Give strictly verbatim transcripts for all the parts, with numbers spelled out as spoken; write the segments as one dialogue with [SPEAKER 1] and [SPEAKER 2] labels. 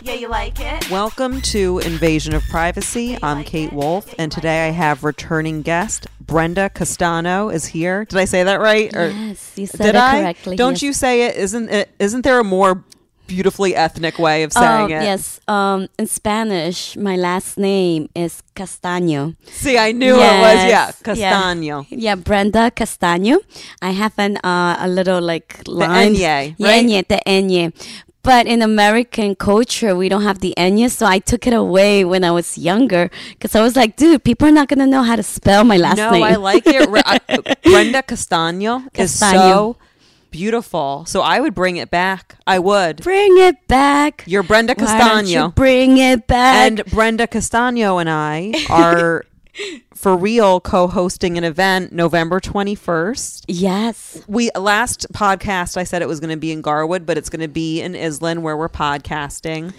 [SPEAKER 1] Yeah, you like it?
[SPEAKER 2] Welcome to Invasion of Privacy. I'm Kate Wolf, and today I have returning guest Brenda Castano is here. Did I say that right? Or
[SPEAKER 3] yes, you said
[SPEAKER 2] did
[SPEAKER 3] it
[SPEAKER 2] I?
[SPEAKER 3] correctly.
[SPEAKER 2] Don't
[SPEAKER 3] yes.
[SPEAKER 2] you say it? Isn't it? Isn't there a more beautifully ethnic way of saying
[SPEAKER 3] Oh,
[SPEAKER 2] it?
[SPEAKER 3] Yes. Um, in Spanish, my last name is Castaño.
[SPEAKER 2] See, I knew
[SPEAKER 3] Yes.
[SPEAKER 2] it was. Yeah, Castano.
[SPEAKER 3] Yeah, yeah Brenda Castaño. I have an uh, a little like line.
[SPEAKER 2] The enye,
[SPEAKER 3] Yeah,
[SPEAKER 2] right?
[SPEAKER 3] enye, the enye. But in American culture, we don't have the enye, so I took it away when I was younger because I was like, dude, people are not going to know how to spell my last
[SPEAKER 2] no,
[SPEAKER 3] name.
[SPEAKER 2] I like it. Re- I- Brenda Castano is
[SPEAKER 3] Castaño.
[SPEAKER 2] so beautiful. So I would bring it back. I would.
[SPEAKER 3] Bring it back.
[SPEAKER 2] You're Brenda
[SPEAKER 3] Why don't you
[SPEAKER 2] Castano.
[SPEAKER 3] bring it back.
[SPEAKER 2] And Brenda Castano and I are for real co-hosting an event November twenty-first.
[SPEAKER 3] Yes.
[SPEAKER 2] We last podcast I said it was going to be in Garwood, but it's going to be in Island where we're podcasting.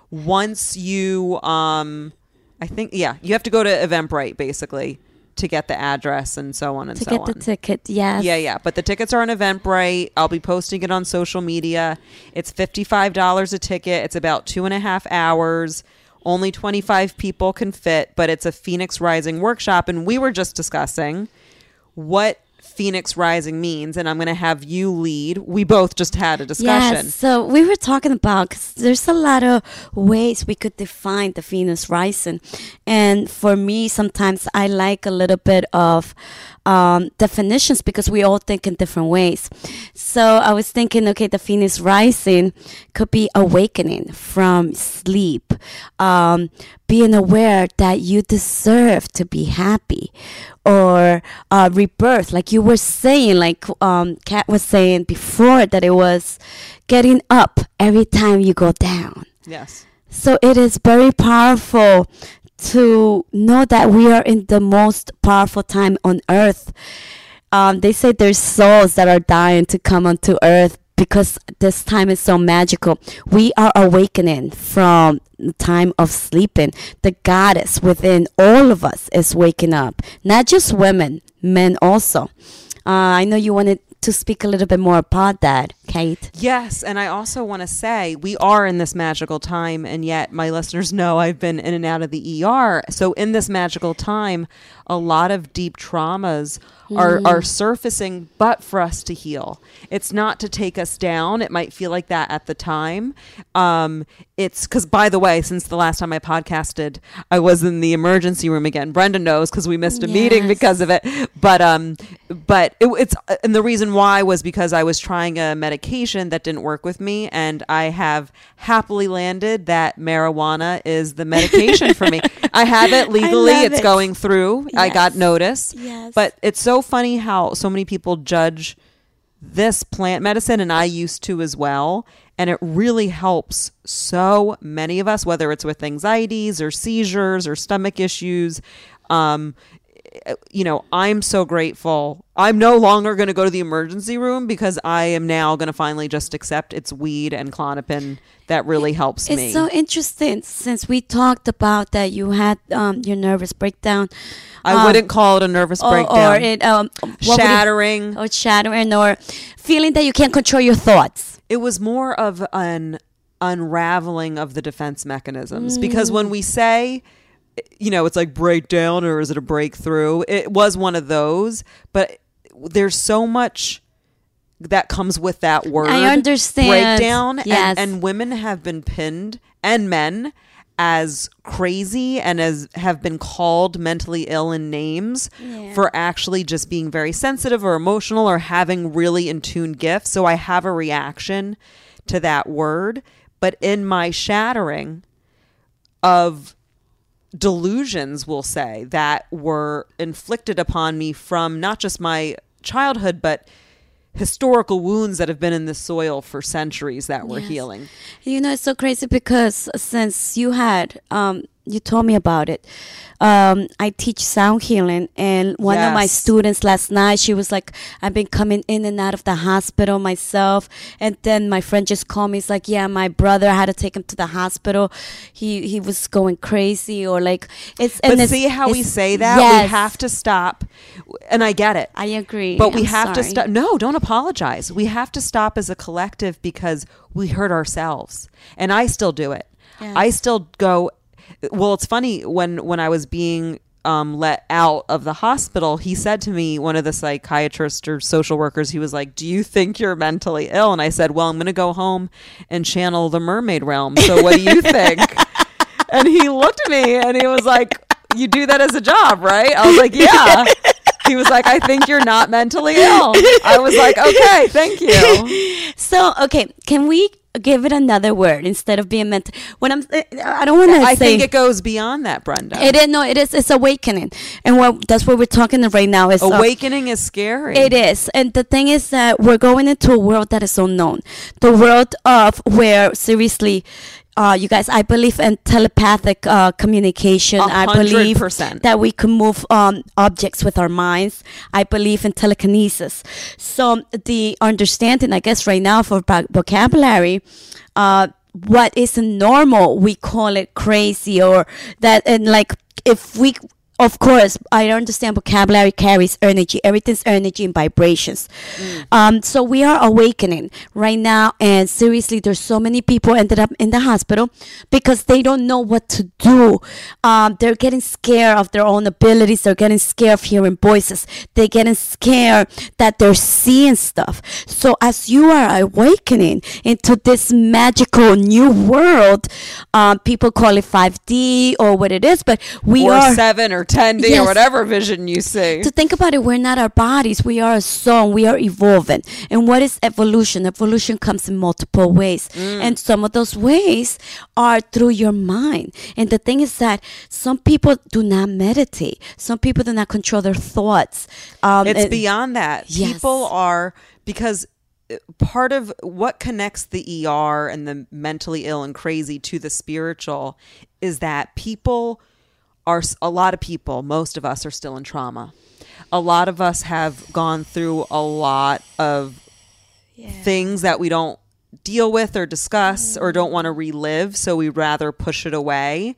[SPEAKER 2] Once you um I think yeah, you have to go to Eventbrite basically to get the address and so on and
[SPEAKER 3] To
[SPEAKER 2] so
[SPEAKER 3] get
[SPEAKER 2] on.
[SPEAKER 3] the ticket, yes.
[SPEAKER 2] Yeah, yeah. But the tickets are on Eventbrite. I'll be posting it on social media. It's fifty-five dollars a ticket. It's about two and a half hours. Only twenty-five people can fit, but it's a Phoenix Rising workshop. And we were just discussing what Phoenix Rising means, and I'm going to have you lead. We both just had a discussion.
[SPEAKER 3] Yes, so we were talking about, because there's a lot of ways we could define the Phoenix Rising. And for me, sometimes I like a little bit of um, definitions because we all think in different ways. So I was thinking, okay, the Phoenix Rising could be awakening from sleep, um, being aware that you deserve to be happy, or uh, rebirth, like you were saying, like um, Kat was saying before, that it was getting up every time you go down.
[SPEAKER 2] Yes.
[SPEAKER 3] So it is very powerful to know that we are in the most powerful time on earth. Um, they say there's souls that are dying to come onto earth because this time is so magical. We are awakening from the time of sleeping. The goddess within all of us is waking up. Not just women, men also. Uh, I know you wanted to speak a little bit more about that, Kate.
[SPEAKER 2] Yes, and I also want to say we are in this magical time, and yet my listeners know I've been in and out of the E R. So in this magical time, a lot of deep traumas are,
[SPEAKER 3] Mm.
[SPEAKER 2] are surfacing, but for us to heal. It's not to take us down. It might feel like that at the time. Um, it's because, by the way, since the last time I podcasted, I was in the emergency room again. Brenda knows because we missed a meeting
[SPEAKER 3] Yes.
[SPEAKER 2] because of it. But um, but it, it's and the reason why was because I was trying a medication that didn't work with me, and I have happily landed that marijuana is the medication for me. I have it legally.
[SPEAKER 3] love
[SPEAKER 2] It's
[SPEAKER 3] it.
[SPEAKER 2] going through. I got
[SPEAKER 3] Yes.
[SPEAKER 2] notice.
[SPEAKER 3] Yes.
[SPEAKER 2] But it's so funny how so many people judge this plant medicine, and I used to as well. And it really helps so many of us, whether it's with anxieties or seizures or stomach issues. Um, you know, I'm so grateful. I'm no longer going to go to the emergency room because I am now going to finally just accept it's weed and Klonopin that really helps
[SPEAKER 3] It's
[SPEAKER 2] me.
[SPEAKER 3] so interesting since we talked about that you had um, your nervous breakdown.
[SPEAKER 2] I
[SPEAKER 3] um,
[SPEAKER 2] wouldn't call it a nervous
[SPEAKER 3] or,
[SPEAKER 2] breakdown.
[SPEAKER 3] Or it um, what would it-
[SPEAKER 2] Shattering.
[SPEAKER 3] or shattering, or feeling that you can't control your thoughts.
[SPEAKER 2] It was more of an unraveling of the defense mechanisms because when we say, you know, it's like breakdown or is it a breakthrough? It was one of those, but there's so much that comes with that word.
[SPEAKER 3] I understand.
[SPEAKER 2] Breakdown.
[SPEAKER 3] Yes.
[SPEAKER 2] And, and women have been pinned, and men, as crazy and as have been called mentally ill in names
[SPEAKER 3] Yeah.
[SPEAKER 2] for actually just being very sensitive or emotional or having really in tune gifts. So I have a reaction to that word. But in my shattering of delusions, we'll say, that were inflicted upon me from not just my childhood, but historical wounds that have been in the soil for centuries that we're
[SPEAKER 3] Yes.
[SPEAKER 2] healing.
[SPEAKER 3] You know, it's so crazy because since you had um, you told me about it. Um, I teach sound healing, and one of my
[SPEAKER 2] Yes.
[SPEAKER 3] students last night, she was like, I've been coming in and out of the hospital myself. And then my friend just called me. It's like, yeah, my brother, I had to take him to the hospital. He he was going crazy, or like, it's, and
[SPEAKER 2] But
[SPEAKER 3] it's,
[SPEAKER 2] see how we
[SPEAKER 3] it's-
[SPEAKER 2] say that? We
[SPEAKER 3] yes.
[SPEAKER 2] have to stop. And I get it.
[SPEAKER 3] I agree.
[SPEAKER 2] But we
[SPEAKER 3] I'm
[SPEAKER 2] have to
[SPEAKER 3] sorry.
[SPEAKER 2] stop. No, don't apologize. We have to stop as a collective because we hurt ourselves. And I still do it.
[SPEAKER 3] Yes.
[SPEAKER 2] I still go. Well, it's funny when when I was being um, let out of the hospital, he said to me, one of the psychiatrists or social workers, he was like, "Do you think you're mentally ill?" And I said, "Well, I'm going to go home and channel the mermaid realm. So what do you think?" And he looked at me and he was like, "You do that as a job, right?" I was like, "Yeah." He was like, "I think you're not mentally ill." I was like, "Okay, thank you."
[SPEAKER 3] So, okay, can we give it another word instead of being mental? When I'm, I don't want to
[SPEAKER 2] I
[SPEAKER 3] say
[SPEAKER 2] think it goes beyond that, Brenda.
[SPEAKER 3] it is. No, it is. It's awakening, and what that's what we're talking right now. Is uh,
[SPEAKER 2] Awakening is scary.
[SPEAKER 3] It is. And the thing is that we're going into a world that is unknown. The world of where, seriously, uh, you guys, I believe in telepathic uh, communication.
[SPEAKER 2] A
[SPEAKER 3] I
[SPEAKER 2] hundred
[SPEAKER 3] believe
[SPEAKER 2] percent.
[SPEAKER 3] that we can move um, objects with our minds. I believe in telekinesis. So the understanding, I guess, right now for vo- vocabulary, uh, what isn't normal, we call it crazy, or that, and like, if we, of course, I understand vocabulary carries energy. Everything's energy and vibrations. Mm. Um, so we are awakening right now. And seriously, there's so many people ended up in the hospital because they don't know what to do. Um, they're getting scared of their own abilities. They're getting scared of hearing voices. They're getting scared that they're seeing stuff. So as you are awakening into this magical new world, um, people call it five D or what it is, but we
[SPEAKER 2] or
[SPEAKER 3] are
[SPEAKER 2] seven or ten D
[SPEAKER 3] Yes.
[SPEAKER 2] or whatever vision you see.
[SPEAKER 3] to think about it. We're not our bodies. We are a soul. We are evolving. And what is evolution? Evolution comes in multiple ways. Mm. And some of those ways are through your mind. And the thing is that some people do not meditate. Some people do not control their thoughts. Um,
[SPEAKER 2] It's
[SPEAKER 3] and-
[SPEAKER 2] beyond that.
[SPEAKER 3] Yes.
[SPEAKER 2] People are, because part of what connects the E R and the mentally ill and crazy to the spiritual is that people are, a lot of people, most of us are still in trauma. A lot of us have gone through a lot of
[SPEAKER 3] yeah.
[SPEAKER 2] things that we don't deal with or discuss mm. or don't want to relive, so we rather push it away.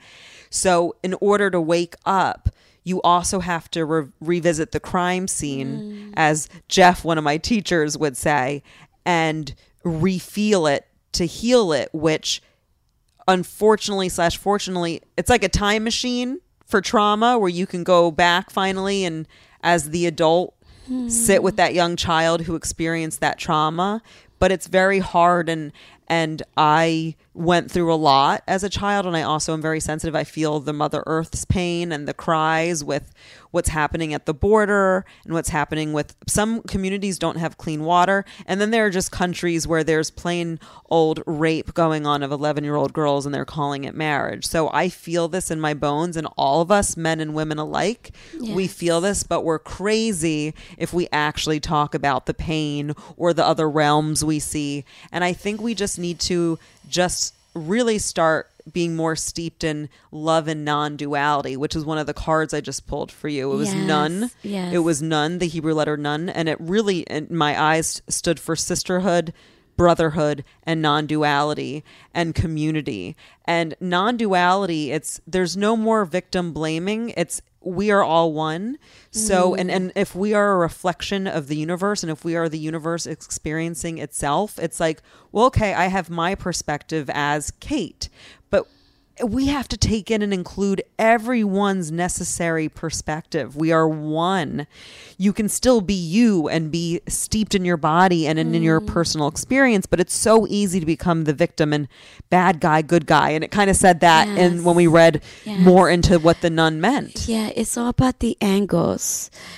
[SPEAKER 2] So in order to wake up, you also have to re- revisit the crime scene, mm. as Jeff, one of my teachers, would say, and re-feel it to heal it, which unfortunately slash fortunately, it's like a time machine for trauma where you can go back finally and as the adult mm. sit with that young child who experienced that trauma. But it's very hard, and and I went through a lot as a child, and I also am very sensitive. I feel the Mother Earth's pain and the cries with what's happening at the border and what's happening with some communities don't have clean water. And then there are just countries where there's plain old rape going on of eleven-year-old girls, and they're calling it marriage. So I feel this in my bones, and all of us, men and women alike, yes. we feel this, but we're crazy if we actually talk about the pain or the other realms we see. And I think we just need to just really start being more steeped in love and non-duality, which is one of the cards I just pulled for you. It was
[SPEAKER 3] yes,
[SPEAKER 2] nun.
[SPEAKER 3] Yes.
[SPEAKER 2] It was nun, the Hebrew letter nun. And it really, in my eyes, stood for sisterhood, brotherhood, and non-duality and community. And non-duality, it's there's no more victim blaming. It's we are all one. So, mm. and, and if we are a reflection of the universe, and if we are the universe experiencing itself, it's like, well, okay, I have my perspective as Kate, but we have to take in and include everyone's necessary perspective. We are one. You can still be you and be steeped in your body and in, mm. in your personal experience, but it's so easy to become the victim and bad guy, good guy. And it kind of said that
[SPEAKER 3] yes.
[SPEAKER 2] in when we read yes. more into what the nun meant.
[SPEAKER 3] Yeah, it's all about the angles.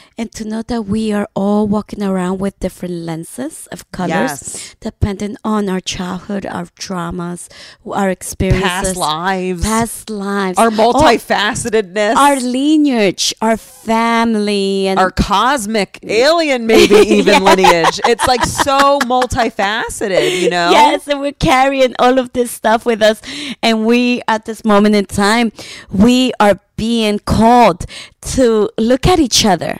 [SPEAKER 3] and to know that we are all walking around with different lenses of colors,
[SPEAKER 2] Yes.
[SPEAKER 3] depending on our childhood, our traumas, our experiences,
[SPEAKER 2] Past lives.
[SPEAKER 3] past lives,
[SPEAKER 2] Our
[SPEAKER 3] all-
[SPEAKER 2] multifacetedness.
[SPEAKER 3] our lineage, our family, and
[SPEAKER 2] our cosmic alien, maybe even lineage. It's like so multifaceted, you know?
[SPEAKER 3] yes, and we're carrying all of this stuff with us, and we, at this moment in time, we are being called to look at each other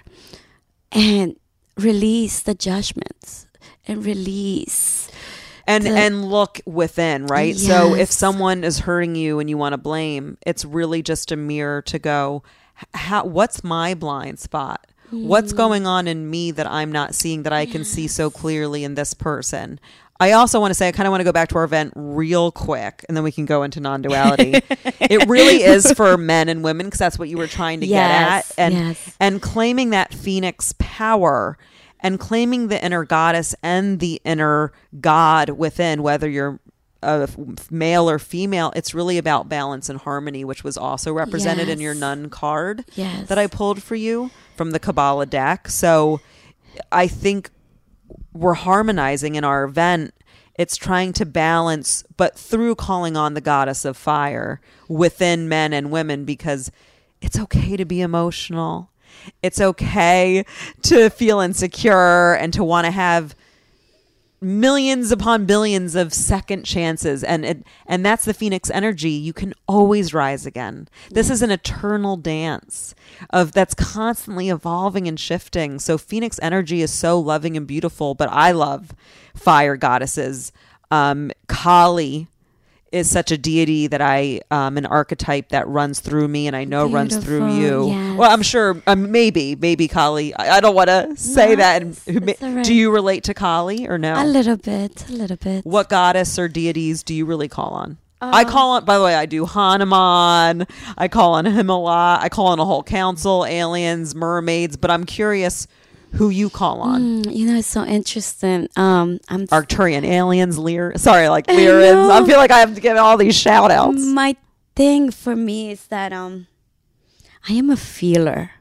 [SPEAKER 3] and release the judgments and release
[SPEAKER 2] And
[SPEAKER 3] the-
[SPEAKER 2] and look within, right? So if
[SPEAKER 3] Yes.
[SPEAKER 2] someone is hurting you and you want to blame, it's really just a mirror to go, how, what's my blind spot? What's going on in me that I'm not seeing that I can see so clearly in this person? I also want to say, I kind of want to go back to our event real quick, and then we can go into non-duality. It really is for men and women, because that's what you were trying to
[SPEAKER 3] Yes,
[SPEAKER 2] get at. And,
[SPEAKER 3] yes.
[SPEAKER 2] and claiming that phoenix power and claiming the inner goddess and the inner god within, whether you're a f- male or female, it's really about balance and harmony, which was also represented in your
[SPEAKER 3] Yes.
[SPEAKER 2] nun card
[SPEAKER 3] Yes.
[SPEAKER 2] that I pulled for you from the Kabbalah deck. So I think we're harmonizing in our event. It's trying to balance, but through calling on the goddess of fire within men and women, because it's okay to be emotional. It's okay to feel insecure and to want to have millions upon billions of second chances, and it, and that's the phoenix energy. You can always rise again. This is an eternal dance of that's constantly evolving and shifting. So phoenix energy is so loving and beautiful, but I love fire goddesses. um Kali is such a deity that I um an archetype that runs through me, and I know runs through
[SPEAKER 3] Beautiful,
[SPEAKER 2] you.
[SPEAKER 3] yes.
[SPEAKER 2] Well, I'm sure um, maybe maybe Kali. I, I don't want to say
[SPEAKER 3] No,
[SPEAKER 2] that.
[SPEAKER 3] it's-
[SPEAKER 2] And
[SPEAKER 3] it's all right.
[SPEAKER 2] do you relate to Kali or no?
[SPEAKER 3] a little bit, a little bit.
[SPEAKER 2] What goddess or deities do you really call on? I
[SPEAKER 3] Um,
[SPEAKER 2] call on, by the way, I do Hanuman. I call on Himalaya. I call on a whole council, aliens, mermaids, but I'm curious who you call on.
[SPEAKER 3] Mm, you know, it's so interesting. Um, I'm
[SPEAKER 2] Arcturian aliens, Lear. Sorry, like Lyrians. I
[SPEAKER 3] know.
[SPEAKER 2] feel like I have to give all these shout outs.
[SPEAKER 3] my thing for me is that um, I am a feeler.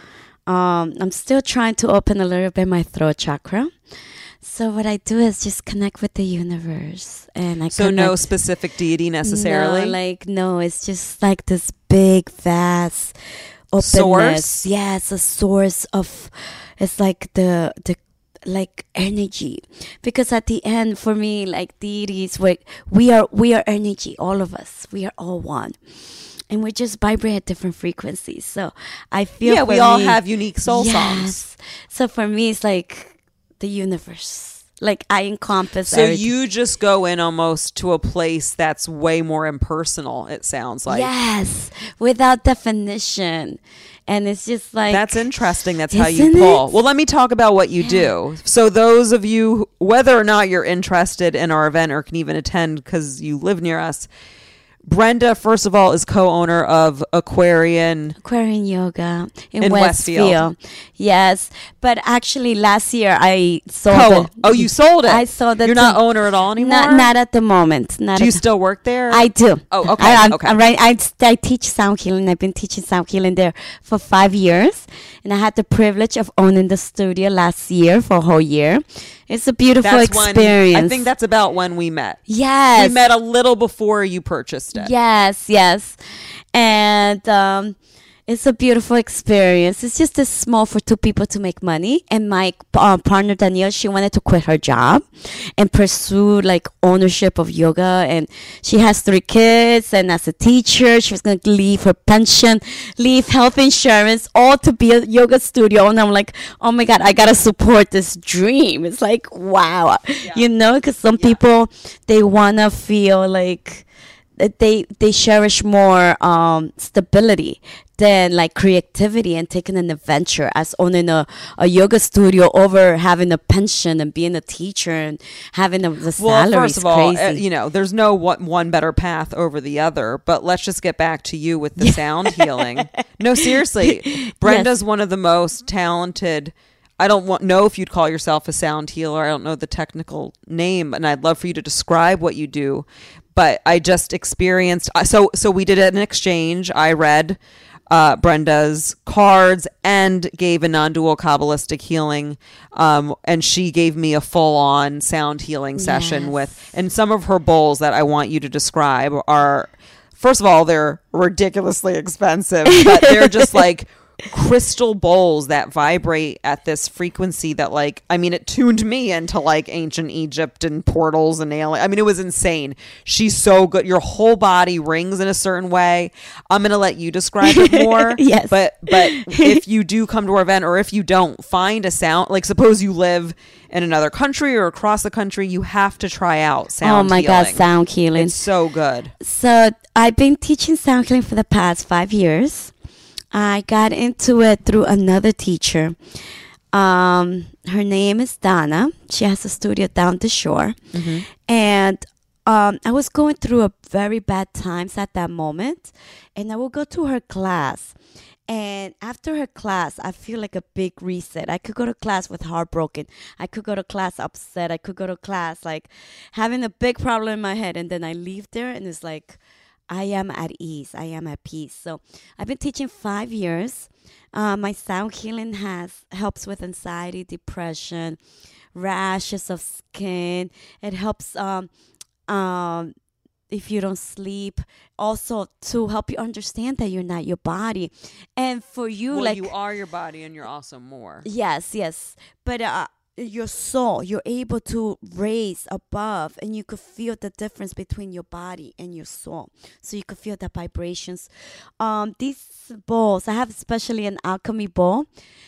[SPEAKER 3] Um, I'm still trying to open a little bit my throat chakra. So what I do is just connect with the universe, and I
[SPEAKER 2] So no
[SPEAKER 3] connect-
[SPEAKER 2] specific deity necessarily.
[SPEAKER 3] No, like no, it's just like this big, vast openness.
[SPEAKER 2] Source?
[SPEAKER 3] Yes, a source of. It's like the the like energy, because at the end, for me, like deities, we we are we are energy. All of us, we are all one, and we just vibrate at different frequencies. So I feel
[SPEAKER 2] yeah,
[SPEAKER 3] for
[SPEAKER 2] we all
[SPEAKER 3] me-
[SPEAKER 2] have unique soul songs.
[SPEAKER 3] yes. So for me, it's like the universe. Like I encompass.
[SPEAKER 2] So
[SPEAKER 3] everything.
[SPEAKER 2] you just go in almost to a place that's way more impersonal, it sounds like.
[SPEAKER 3] yes, without definition. And it's just like
[SPEAKER 2] That's interesting. That's how you
[SPEAKER 3] Isn't
[SPEAKER 2] pull.
[SPEAKER 3] it?
[SPEAKER 2] Well, let me talk about what you
[SPEAKER 3] Yeah.
[SPEAKER 2] do. So those of you, who- whether or not you're interested in our event or can even attend because you live near us, Brenda, first of all, is co-owner of Aquarian.
[SPEAKER 3] Aquarian Yoga in,
[SPEAKER 2] In Westfield.
[SPEAKER 3] Westfield. Yes, but actually last year I sold
[SPEAKER 2] Co-
[SPEAKER 3] it.
[SPEAKER 2] oh, you sold it.
[SPEAKER 3] I sold it.
[SPEAKER 2] You're
[SPEAKER 3] to-
[SPEAKER 2] not owner at all anymore.
[SPEAKER 3] Not, not at the moment. Not
[SPEAKER 2] do you
[SPEAKER 3] at the-
[SPEAKER 2] still work there?
[SPEAKER 3] I do.
[SPEAKER 2] Oh, okay,
[SPEAKER 3] I, I'm,
[SPEAKER 2] okay.
[SPEAKER 3] I'm right. I, I teach sound healing. I've been teaching sound healing there for five years, and I had the privilege of owning the studio last year for a whole year. It's a beautiful
[SPEAKER 2] That's
[SPEAKER 3] experience.
[SPEAKER 2] when I think that's about when we met.
[SPEAKER 3] yes,
[SPEAKER 2] We met a little before you purchased it.
[SPEAKER 3] Yes, yes. And um, it's a beautiful experience. It's just this small for two people to make money. And my uh, partner, Danielle, she wanted to quit her job and pursue like ownership of yoga. And she has three kids. And as a teacher, she was going to leave her pension, leave health insurance, all to be a yoga studio. And I'm like, oh my God, I got to support this dream. It's like, wow. You know, because some people, they want to feel like, that they they cherish more um, stability than like creativity and taking an adventure as owning a, a yoga studio over having a pension and being a teacher and having a, the
[SPEAKER 2] Well,
[SPEAKER 3] salary.
[SPEAKER 2] first of all, uh, you know, there's no one, one better path over the other. But let's just get back to you with the sound healing. No, seriously, Brenda's one of the most talented. I don't want, know if you'd call yourself a sound healer. I don't know the technical name, and I'd love for you to describe what you do. But I just experienced. So so we did an exchange. I read uh, Brenda's cards and gave a non-dual Kabbalistic healing. Um, and she gave me a full-on sound healing session
[SPEAKER 3] Yes.
[SPEAKER 2] with, and some of her bowls that I want you to describe are, first of all, they're ridiculously expensive, but they're just like crystal bowls that vibrate at this frequency that, like, I mean, it tuned me into like ancient Egypt and portals and alien. I mean, it was insane. She's so good. Your whole body rings in a certain way. I'm gonna let you describe it more.
[SPEAKER 3] Yes.
[SPEAKER 2] But but if you do come to our event, or if you don't, find a sound. Like, suppose you live in another country or across the country, you have to try out sound.
[SPEAKER 3] Oh my
[SPEAKER 2] healing.
[SPEAKER 3] God, sound healing.
[SPEAKER 2] It's so good.
[SPEAKER 3] So I've been teaching sound healing for the past five years. I got into it through another teacher. Um, her name is Donna. She has a studio down the shore.
[SPEAKER 2] Mm-hmm.
[SPEAKER 3] And um, I was going through a very bad times at that moment. And I would go to her class. And after her class, I feel like a big reset. I could go to class with heartbroken. I could go to class upset. I could go to class like having a big problem in my head. And then I leave there and it's like, I am at ease. I am at peace. So I've been teaching five years. Uh, my sound healing has helps with anxiety, depression, rashes of skin. It helps um, um, if you don't sleep. Also to help you understand that you're not your body, and for you,
[SPEAKER 2] Well,
[SPEAKER 3] like
[SPEAKER 2] you are your body, and you're also more.
[SPEAKER 3] yes, yes, but uh, your soul, you're able to raise above, and you could feel the difference between your body and your soul. So you could feel the vibrations. Um, these bowls, I have especially an alchemy bowl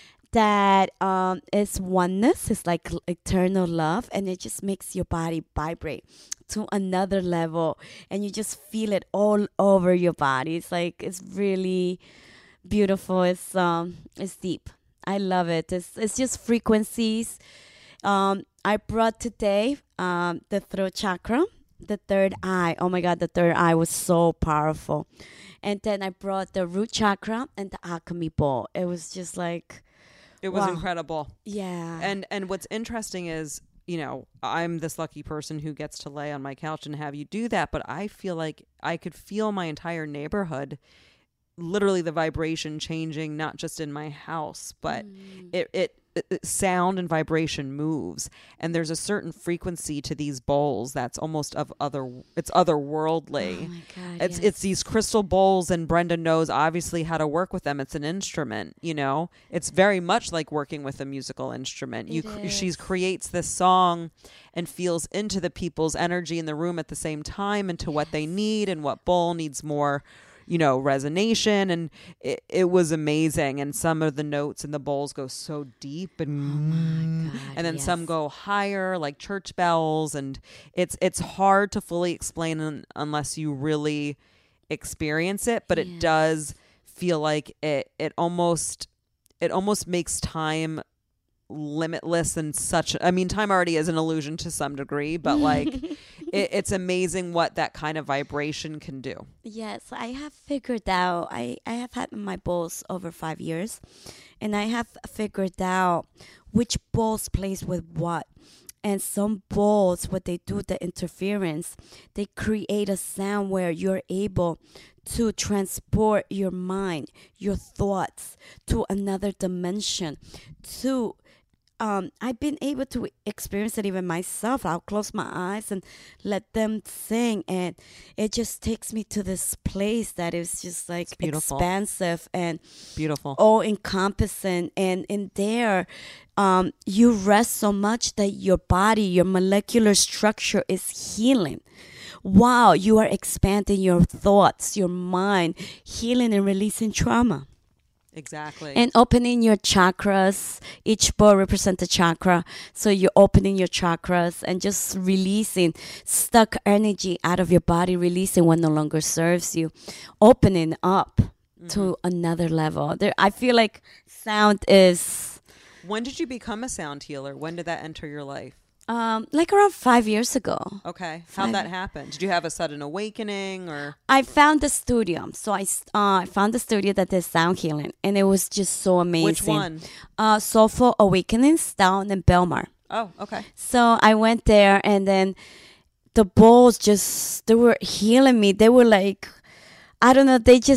[SPEAKER 3] that um is oneness. It's like eternal love, and it just makes your body vibrate to another level, and you just feel it all over your body. It's like it's really beautiful. It's um it's deep. I love it. It's it's just frequencies. Um, I brought today um the throat chakra, the third eye. Oh my God, the third eye was so powerful. And then I brought the root chakra and the alchemy bowl. It was just like,
[SPEAKER 2] It was
[SPEAKER 3] wow.
[SPEAKER 2] incredible.
[SPEAKER 3] Yeah.
[SPEAKER 2] And and what's interesting is, you know, I'm this lucky person who gets to lay on my couch and have you do that, but I feel like I could feel my entire neighborhood, literally the vibration changing, not just in my house, but
[SPEAKER 3] Mm.
[SPEAKER 2] it, it, it sound and vibration moves, and there's a certain frequency to these bowls that's almost of other, it's otherworldly.
[SPEAKER 3] Oh my God,
[SPEAKER 2] It's
[SPEAKER 3] yes.
[SPEAKER 2] it's these crystal bowls, and Brenda knows obviously how to work with them. It's an instrument, you know. It's very much like working with a musical instrument. You
[SPEAKER 3] It
[SPEAKER 2] cr-
[SPEAKER 3] is.
[SPEAKER 2] she creates this song and feels into the people's energy in the room at the same time, into what they need and what bowl needs more, you know, resonation. And it, it was amazing. And some of the notes in the bowls go so deep, and
[SPEAKER 3] Oh God,
[SPEAKER 2] and then some
[SPEAKER 3] yes.
[SPEAKER 2] go higher, like church bells, and it's it's hard to fully explain un- unless you really experience it, but
[SPEAKER 3] Yeah.
[SPEAKER 2] it does feel like it it almost it almost makes time limitless, and such, I mean, time already is an illusion to some degree, but like it, it's amazing what that kind of vibration can do.
[SPEAKER 3] Yes, I have figured out. I, I have had my bowls over five years, and I have figured out which bowls plays with what. And some bowls, what they do, the interference, they create a sound where you're able to transport your mind, your thoughts to another dimension. To um, I've been able to experience it even myself. I'll close my eyes and let them sing, and it just takes me to this place that is just like
[SPEAKER 2] beautiful.
[SPEAKER 3] expansive and
[SPEAKER 2] Beautiful.
[SPEAKER 3] all encompassing. And in there, um, you rest so much that your body, your molecular structure is healing. Wow, you are expanding your thoughts, your mind, healing and releasing trauma.
[SPEAKER 2] Exactly.
[SPEAKER 3] And opening your chakras. Each bowl represents a chakra. So you're opening your chakras and just releasing stuck energy out of your body, releasing what no longer serves you, opening up
[SPEAKER 2] Mm-hmm.
[SPEAKER 3] to another level. There, I feel like sound is
[SPEAKER 2] When did you become a sound healer? When did that enter your life?
[SPEAKER 3] um, like around five years ago.
[SPEAKER 2] Okay.
[SPEAKER 3] Five-
[SPEAKER 2] How'd that happen? Did you have a sudden awakening, or?
[SPEAKER 3] I found the studio. So I s- uh, I found the studio that did sound healing, and it was just so amazing.
[SPEAKER 2] Which one?
[SPEAKER 3] Uh, Soulful Awakenings down in Belmar.
[SPEAKER 2] Oh, okay.
[SPEAKER 3] So I went there, and then the bowls just, they were healing me. They were like, I don't know, they just,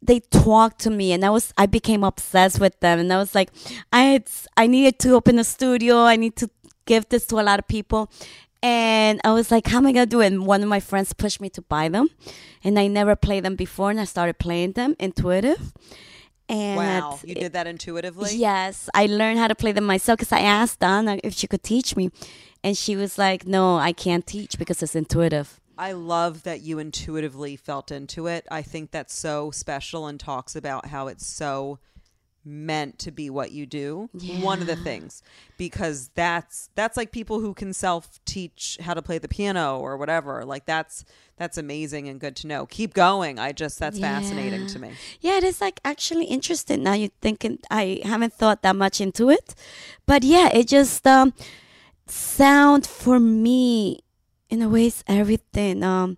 [SPEAKER 3] they talked to me, and I was I became obsessed with them, and I was like, I had, I needed to open a studio. I need to give this to a lot of people. And I was like, how am I going to do it? And one of my friends pushed me to buy them. And I never played them before. And I started playing them intuitive. And
[SPEAKER 2] wow. You did that intuitively?
[SPEAKER 3] Yes. I learned how to play them myself because I asked Donna if she could teach me. And she was like, no, I can't teach because it's intuitive.
[SPEAKER 2] I love that you intuitively felt into it. I think that's so special and talks about how it's so meant to be what you do. Yeah. One of the things, because that's that's like people who can self teach how to play the piano or whatever. Like that's that's amazing and good to know. Keep going. I just that's yeah. fascinating to me.
[SPEAKER 3] Yeah, it is like actually interesting. Now you're thinking I haven't thought that much into it, but yeah, it just um sound for me in a way is everything. Um,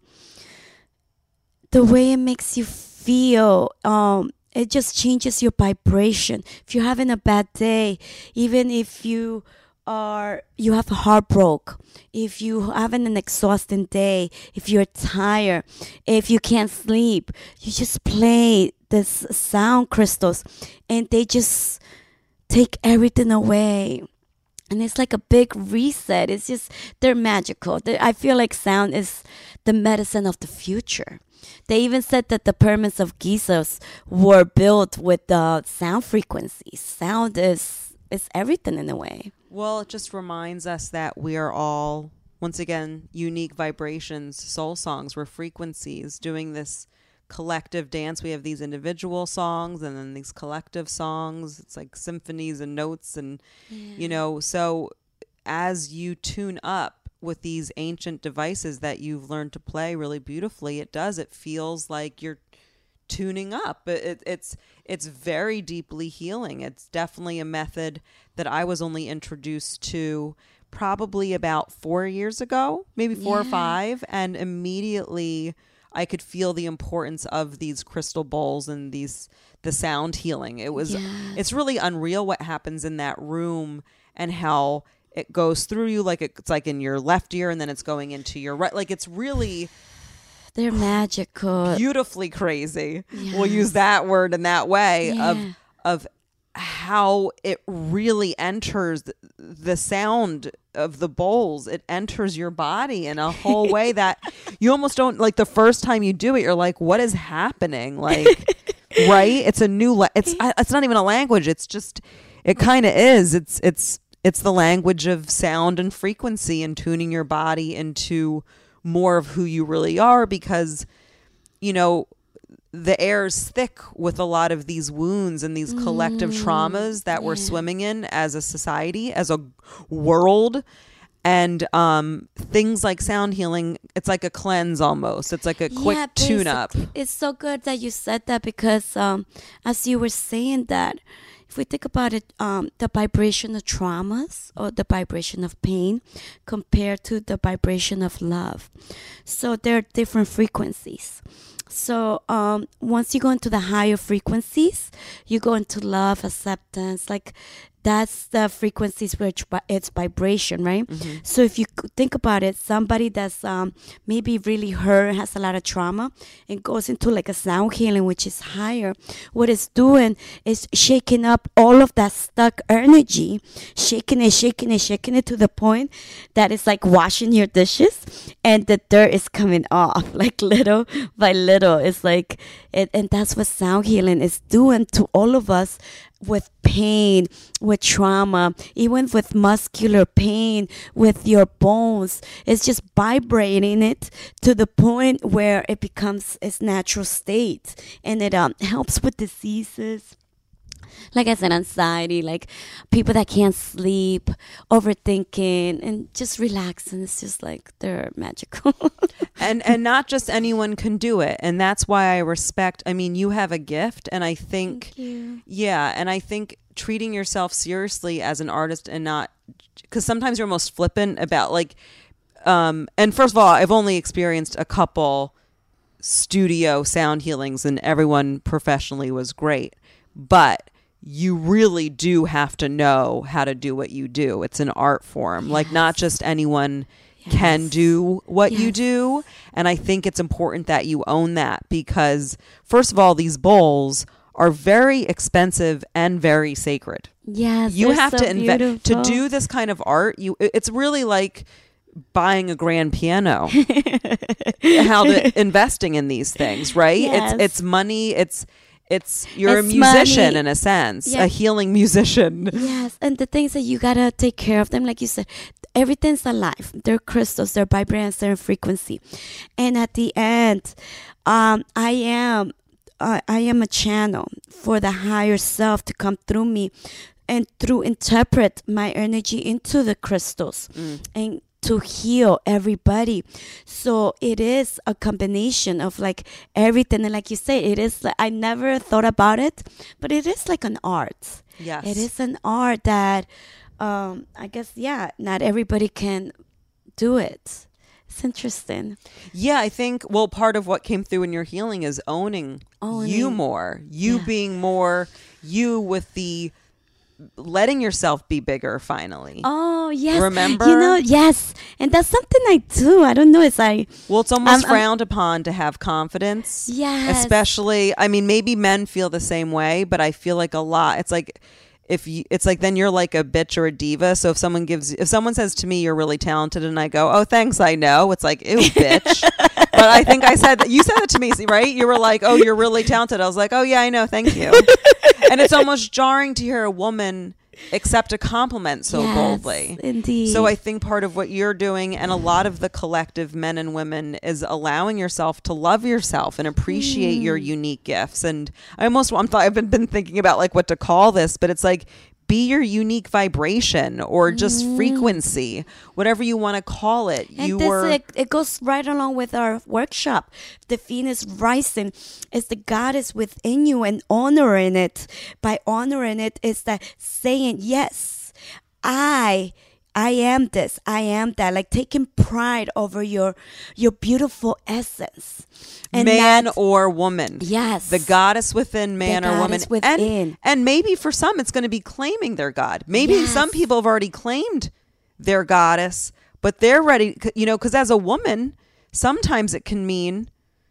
[SPEAKER 3] the way it makes you feel. Um. It just changes your vibration. If you're having a bad day, even if you are you have a heartbroken, if you having an exhausting day, if you're tired, if you can't sleep, you just play this sound crystals, and they just take everything away. And it's like a big reset. It's just, they're magical. They're, I feel like sound is the medicine of the future. They even said that the pyramids of Giza were built with uh, sound frequencies. Sound is is everything in a way.
[SPEAKER 2] Well, it just reminds us that we are all, once again, unique vibrations, soul songs. We're frequencies doing this collective dance. We have these individual songs and then these collective songs. It's like symphonies and notes and, yeah. you know, so as you tune up with these ancient devices that you've learned to play really beautifully, it does. It feels like you're tuning up. It, it, it's it's very deeply healing. It's definitely a method that I was only introduced to probably about four years ago, maybe four yeah. or five, and immediately I could feel the importance of these crystal bowls and these the sound healing. It was yes. It's really unreal what happens in that room and how it goes through you, like it's like in your left ear and then it's going into your right. Like it's really...
[SPEAKER 3] They're magical.
[SPEAKER 2] Beautifully crazy. Yes. We'll use that word in that way yeah. of of how it really enters the, the sound of the bowls. It enters your body in a whole way that you almost don't, like the first time you do it, you're like, what is happening? Like, right? It's a new, la- it's it's not even a language. It's just, it kind of is. It's, it's, It's the language of sound and frequency and tuning your body into more of who you really are because, you know, the air is thick with a lot of these wounds and these collective mm, traumas that yeah. we're swimming in as a society, as a world. And um, things like sound healing, it's like a cleanse almost. It's like a quick yeah, tune-up.
[SPEAKER 3] It's so good that you said that because um, as you were saying that, if we think about it, um, the vibration of traumas or the vibration of pain compared to the vibration of love. So there are different frequencies. So um, once you go into the higher frequencies, you go into love, acceptance, like that's the frequencies which it's vibration, right? Mm-hmm. So if you think about it, somebody that's um, maybe really hurt, has a lot of trauma, and goes into like a sound healing, which is higher, what it's doing is shaking up all of that stuck energy, shaking it, shaking it, shaking it to the point that it's like washing your dishes and the dirt is coming off, like little by little. It's like, it, and that's what sound healing is doing to all of us with pain, with trauma, even with muscular pain, with your bones. It's just vibrating it to the point where it becomes its natural state, and it um, helps with diseases. Like I said, anxiety, like people that can't sleep, overthinking, and just relaxing. It's just like they're magical.
[SPEAKER 2] and and not just anyone can do it. And that's why I respect, I mean, you have a gift. And I think,
[SPEAKER 3] Thank you.
[SPEAKER 2] yeah, and I think treating yourself seriously as an artist and not, because sometimes you're almost flippant about like, um, and first of all, I've only experienced a couple studio sound healings and everyone professionally was great. But you really do have to know how to do what you do. It's an art form. Yes. Like not just anyone can do what you
[SPEAKER 3] Yes.
[SPEAKER 2] do. And I think it's important that you own that because, first of all, these bowls are very expensive and very sacred.
[SPEAKER 3] Yes,
[SPEAKER 2] You
[SPEAKER 3] they're
[SPEAKER 2] have
[SPEAKER 3] so
[SPEAKER 2] to invest to
[SPEAKER 3] beautiful.
[SPEAKER 2] do this kind of art. You, it's really like buying a grand piano. How to investing in these things, right?
[SPEAKER 3] Yes.
[SPEAKER 2] It's it's money. It's it's you're
[SPEAKER 3] It's
[SPEAKER 2] a musician
[SPEAKER 3] money.
[SPEAKER 2] in a sense,
[SPEAKER 3] Yeah.
[SPEAKER 2] a healing musician.
[SPEAKER 3] Yes, and the things that you gotta take care of them, like you said, everything's alive. They're crystals, they're vibrating at a certain frequency, and at the end, um, I am, uh, I am a channel for the higher self to come through me, and through interpret my energy into the crystals,
[SPEAKER 2] Mm.
[SPEAKER 3] and to heal everybody. So it is a combination of like everything, and like you say, it is. Like, I never thought about it, but it is like an art.
[SPEAKER 2] Yes,
[SPEAKER 3] It is an art that, um, I guess, yeah, not everybody can do it. It's interesting.
[SPEAKER 2] Yeah, I think, well, part of what came through in your healing is owning,
[SPEAKER 3] Owning.
[SPEAKER 2] you more, you
[SPEAKER 3] Yeah.
[SPEAKER 2] being more you with the letting yourself be bigger finally.
[SPEAKER 3] Oh, yes.
[SPEAKER 2] Remember?
[SPEAKER 3] You know, yes. And that's something I do. I don't know. It's like,
[SPEAKER 2] Well, it's almost
[SPEAKER 3] I'm- I'm-
[SPEAKER 2] frowned upon to have confidence.
[SPEAKER 3] yes.
[SPEAKER 2] Especially, I mean, maybe men feel the same way, but I feel like a lot. It's like, if you, it's like then you're like a bitch or a diva. So if someone gives, if someone says to me, "You're really talented," and I go, "Oh, thanks, I know," it's like, "Ew, bitch." But I think I said that you said it to me, right? You were like, "Oh, you're really talented." I was like, "Oh yeah, I know, thank you." And it's almost jarring to hear a woman accept a compliment so
[SPEAKER 3] yes,
[SPEAKER 2] boldly.
[SPEAKER 3] Indeed.
[SPEAKER 2] So I think part of what you're doing and a lot of the collective men and women is allowing yourself to love yourself and appreciate
[SPEAKER 3] Mm.
[SPEAKER 2] your unique gifts. And I almost I'm th- I've been, been thinking about like what to call this, but it's like be your unique vibration or just
[SPEAKER 3] Mm.
[SPEAKER 2] frequency, whatever you want to call it.
[SPEAKER 3] And
[SPEAKER 2] you
[SPEAKER 3] this,
[SPEAKER 2] were
[SPEAKER 3] it, it goes right along with our workshop. The Venus rising is the goddess within you, and honoring it. By honoring it is that saying, yes, I I am this, I am that, like taking pride over your your beautiful essence. And
[SPEAKER 2] man
[SPEAKER 3] not-
[SPEAKER 2] or woman.
[SPEAKER 3] yes.
[SPEAKER 2] The goddess within man
[SPEAKER 3] The
[SPEAKER 2] or woman.
[SPEAKER 3] goddess within.
[SPEAKER 2] And, and maybe for some, it's going to be claiming their God. Maybe
[SPEAKER 3] Yes.
[SPEAKER 2] some people have already claimed their goddess, but they're ready, you know, because as a woman, sometimes it can mean,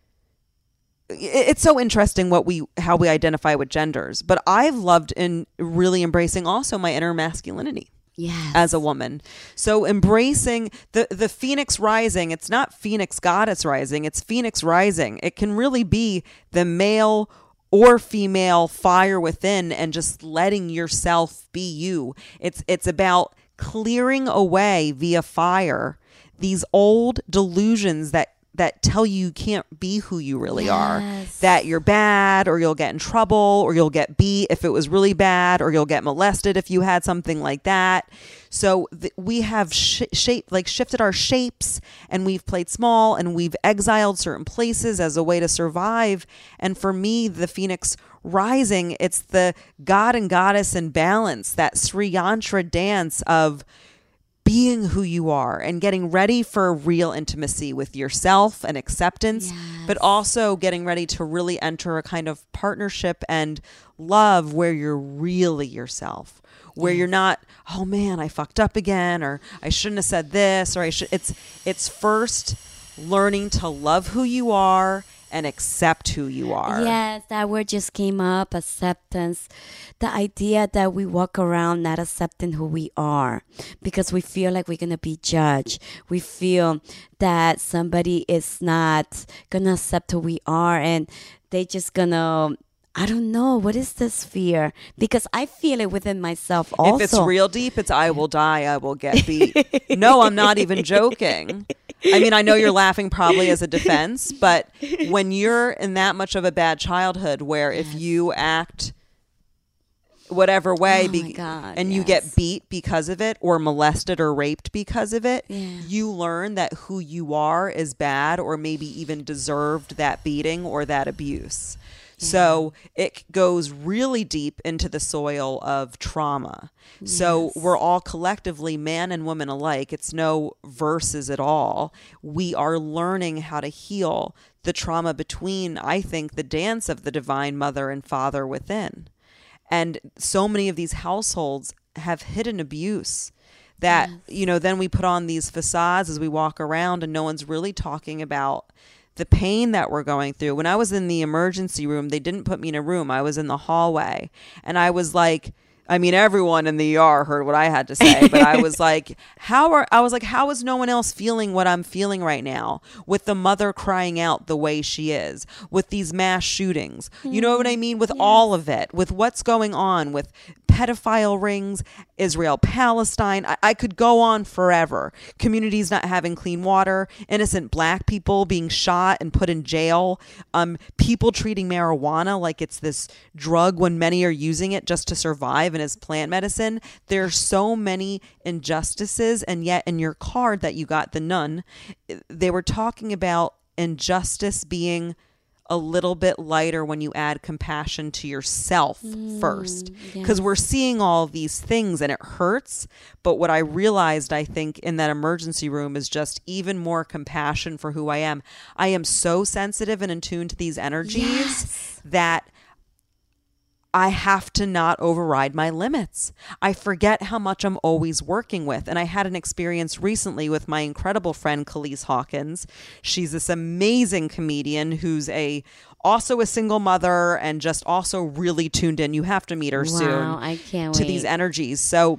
[SPEAKER 2] it- it's so interesting what we, how we identify with genders, but I've loved in really embracing also my inner masculinity.
[SPEAKER 3] Yes.
[SPEAKER 2] As a woman. So embracing the, the Phoenix rising, it's not Phoenix goddess rising, it's Phoenix rising. It can really be the male or female fire within and just letting yourself be you. It's it's about clearing away via fire these old delusions that that tell you you can't be who you really are,
[SPEAKER 3] Yes.
[SPEAKER 2] that you're bad or you'll get in trouble or you'll get beat if it was really bad or you'll get molested if you had something like that. So th- we have sh- shape like shifted our shapes and we've played small and we've exiled certain places as a way to survive. And for me, the Phoenix rising, it's the god and goddess in balance, that Sri Yantra dance of being who you are and getting ready for real intimacy with yourself and acceptance,
[SPEAKER 3] Yes.
[SPEAKER 2] but also getting ready to really enter a kind of partnership and love where you're really yourself, where you're not, oh man, I fucked up again, or I shouldn't have said this, or I should. It's it's first learning to love who you are and accept who you are.
[SPEAKER 3] Yes, that word just came up, acceptance. The idea that we walk around not accepting who we are because we feel like we're going to be judged. We feel that somebody is not going to accept who we are and they just going to, I don't know, what is this fear? Because I feel it within myself also.
[SPEAKER 2] If it's real deep, it's I will die, I will get beat. No, I'm not even joking. I mean, I know you're laughing probably as a defense, but when you're in that much of a bad childhood where if you act whatever way
[SPEAKER 3] Oh
[SPEAKER 2] be-
[SPEAKER 3] my God,
[SPEAKER 2] and you
[SPEAKER 3] yes.
[SPEAKER 2] get beat because of it or molested or raped because of it,
[SPEAKER 3] Yeah.
[SPEAKER 2] you learn that who you are is bad or maybe even deserved that beating or that abuse. So it goes really deep into the soil of trauma. So
[SPEAKER 3] Yes.
[SPEAKER 2] we're all collectively, man and woman alike. It's no verses at all. We are learning how to heal the trauma between, I think, the dance of the divine mother and father within. And so many of these households have hidden abuse that, you know, then we put on these facades as we walk around and no one's really talking about the pain that we're going through. When I was in the emergency room, they didn't put me in a room. I was in the hallway, and I was like, I mean, everyone in the E R heard what I had to say, but I was like, how are, I was like, how is no one else feeling what I'm feeling right now with the mother crying out the way she is, with these mass shootings, you know what I mean? With yes. all of it, with what's going on with pedophile rings, Israel, Palestine. I, I could go on forever. Communities not having clean water, innocent black people being shot and put in jail, um, people treating marijuana like it's this drug when many are using it just to survive and as plant medicine. There's so many injustices, and yet in your card that you got, the nun, they were talking about injustice being a little bit lighter when you add compassion to yourself mm, first, because yes. we're seeing all these things and it hurts. But what I realized, I think, in that emergency room is just even more compassion for who I am. I am so sensitive and in tune to these energies yes. that I have to not override my limits. I forget how much I'm always working with. And I had an experience recently with my incredible friend, Khalees Hawkins. She's this amazing comedian who's a also a single mother and just also really tuned in. You have to meet her
[SPEAKER 3] wow,
[SPEAKER 2] soon.
[SPEAKER 3] I can't
[SPEAKER 2] to
[SPEAKER 3] wait.
[SPEAKER 2] These energies. So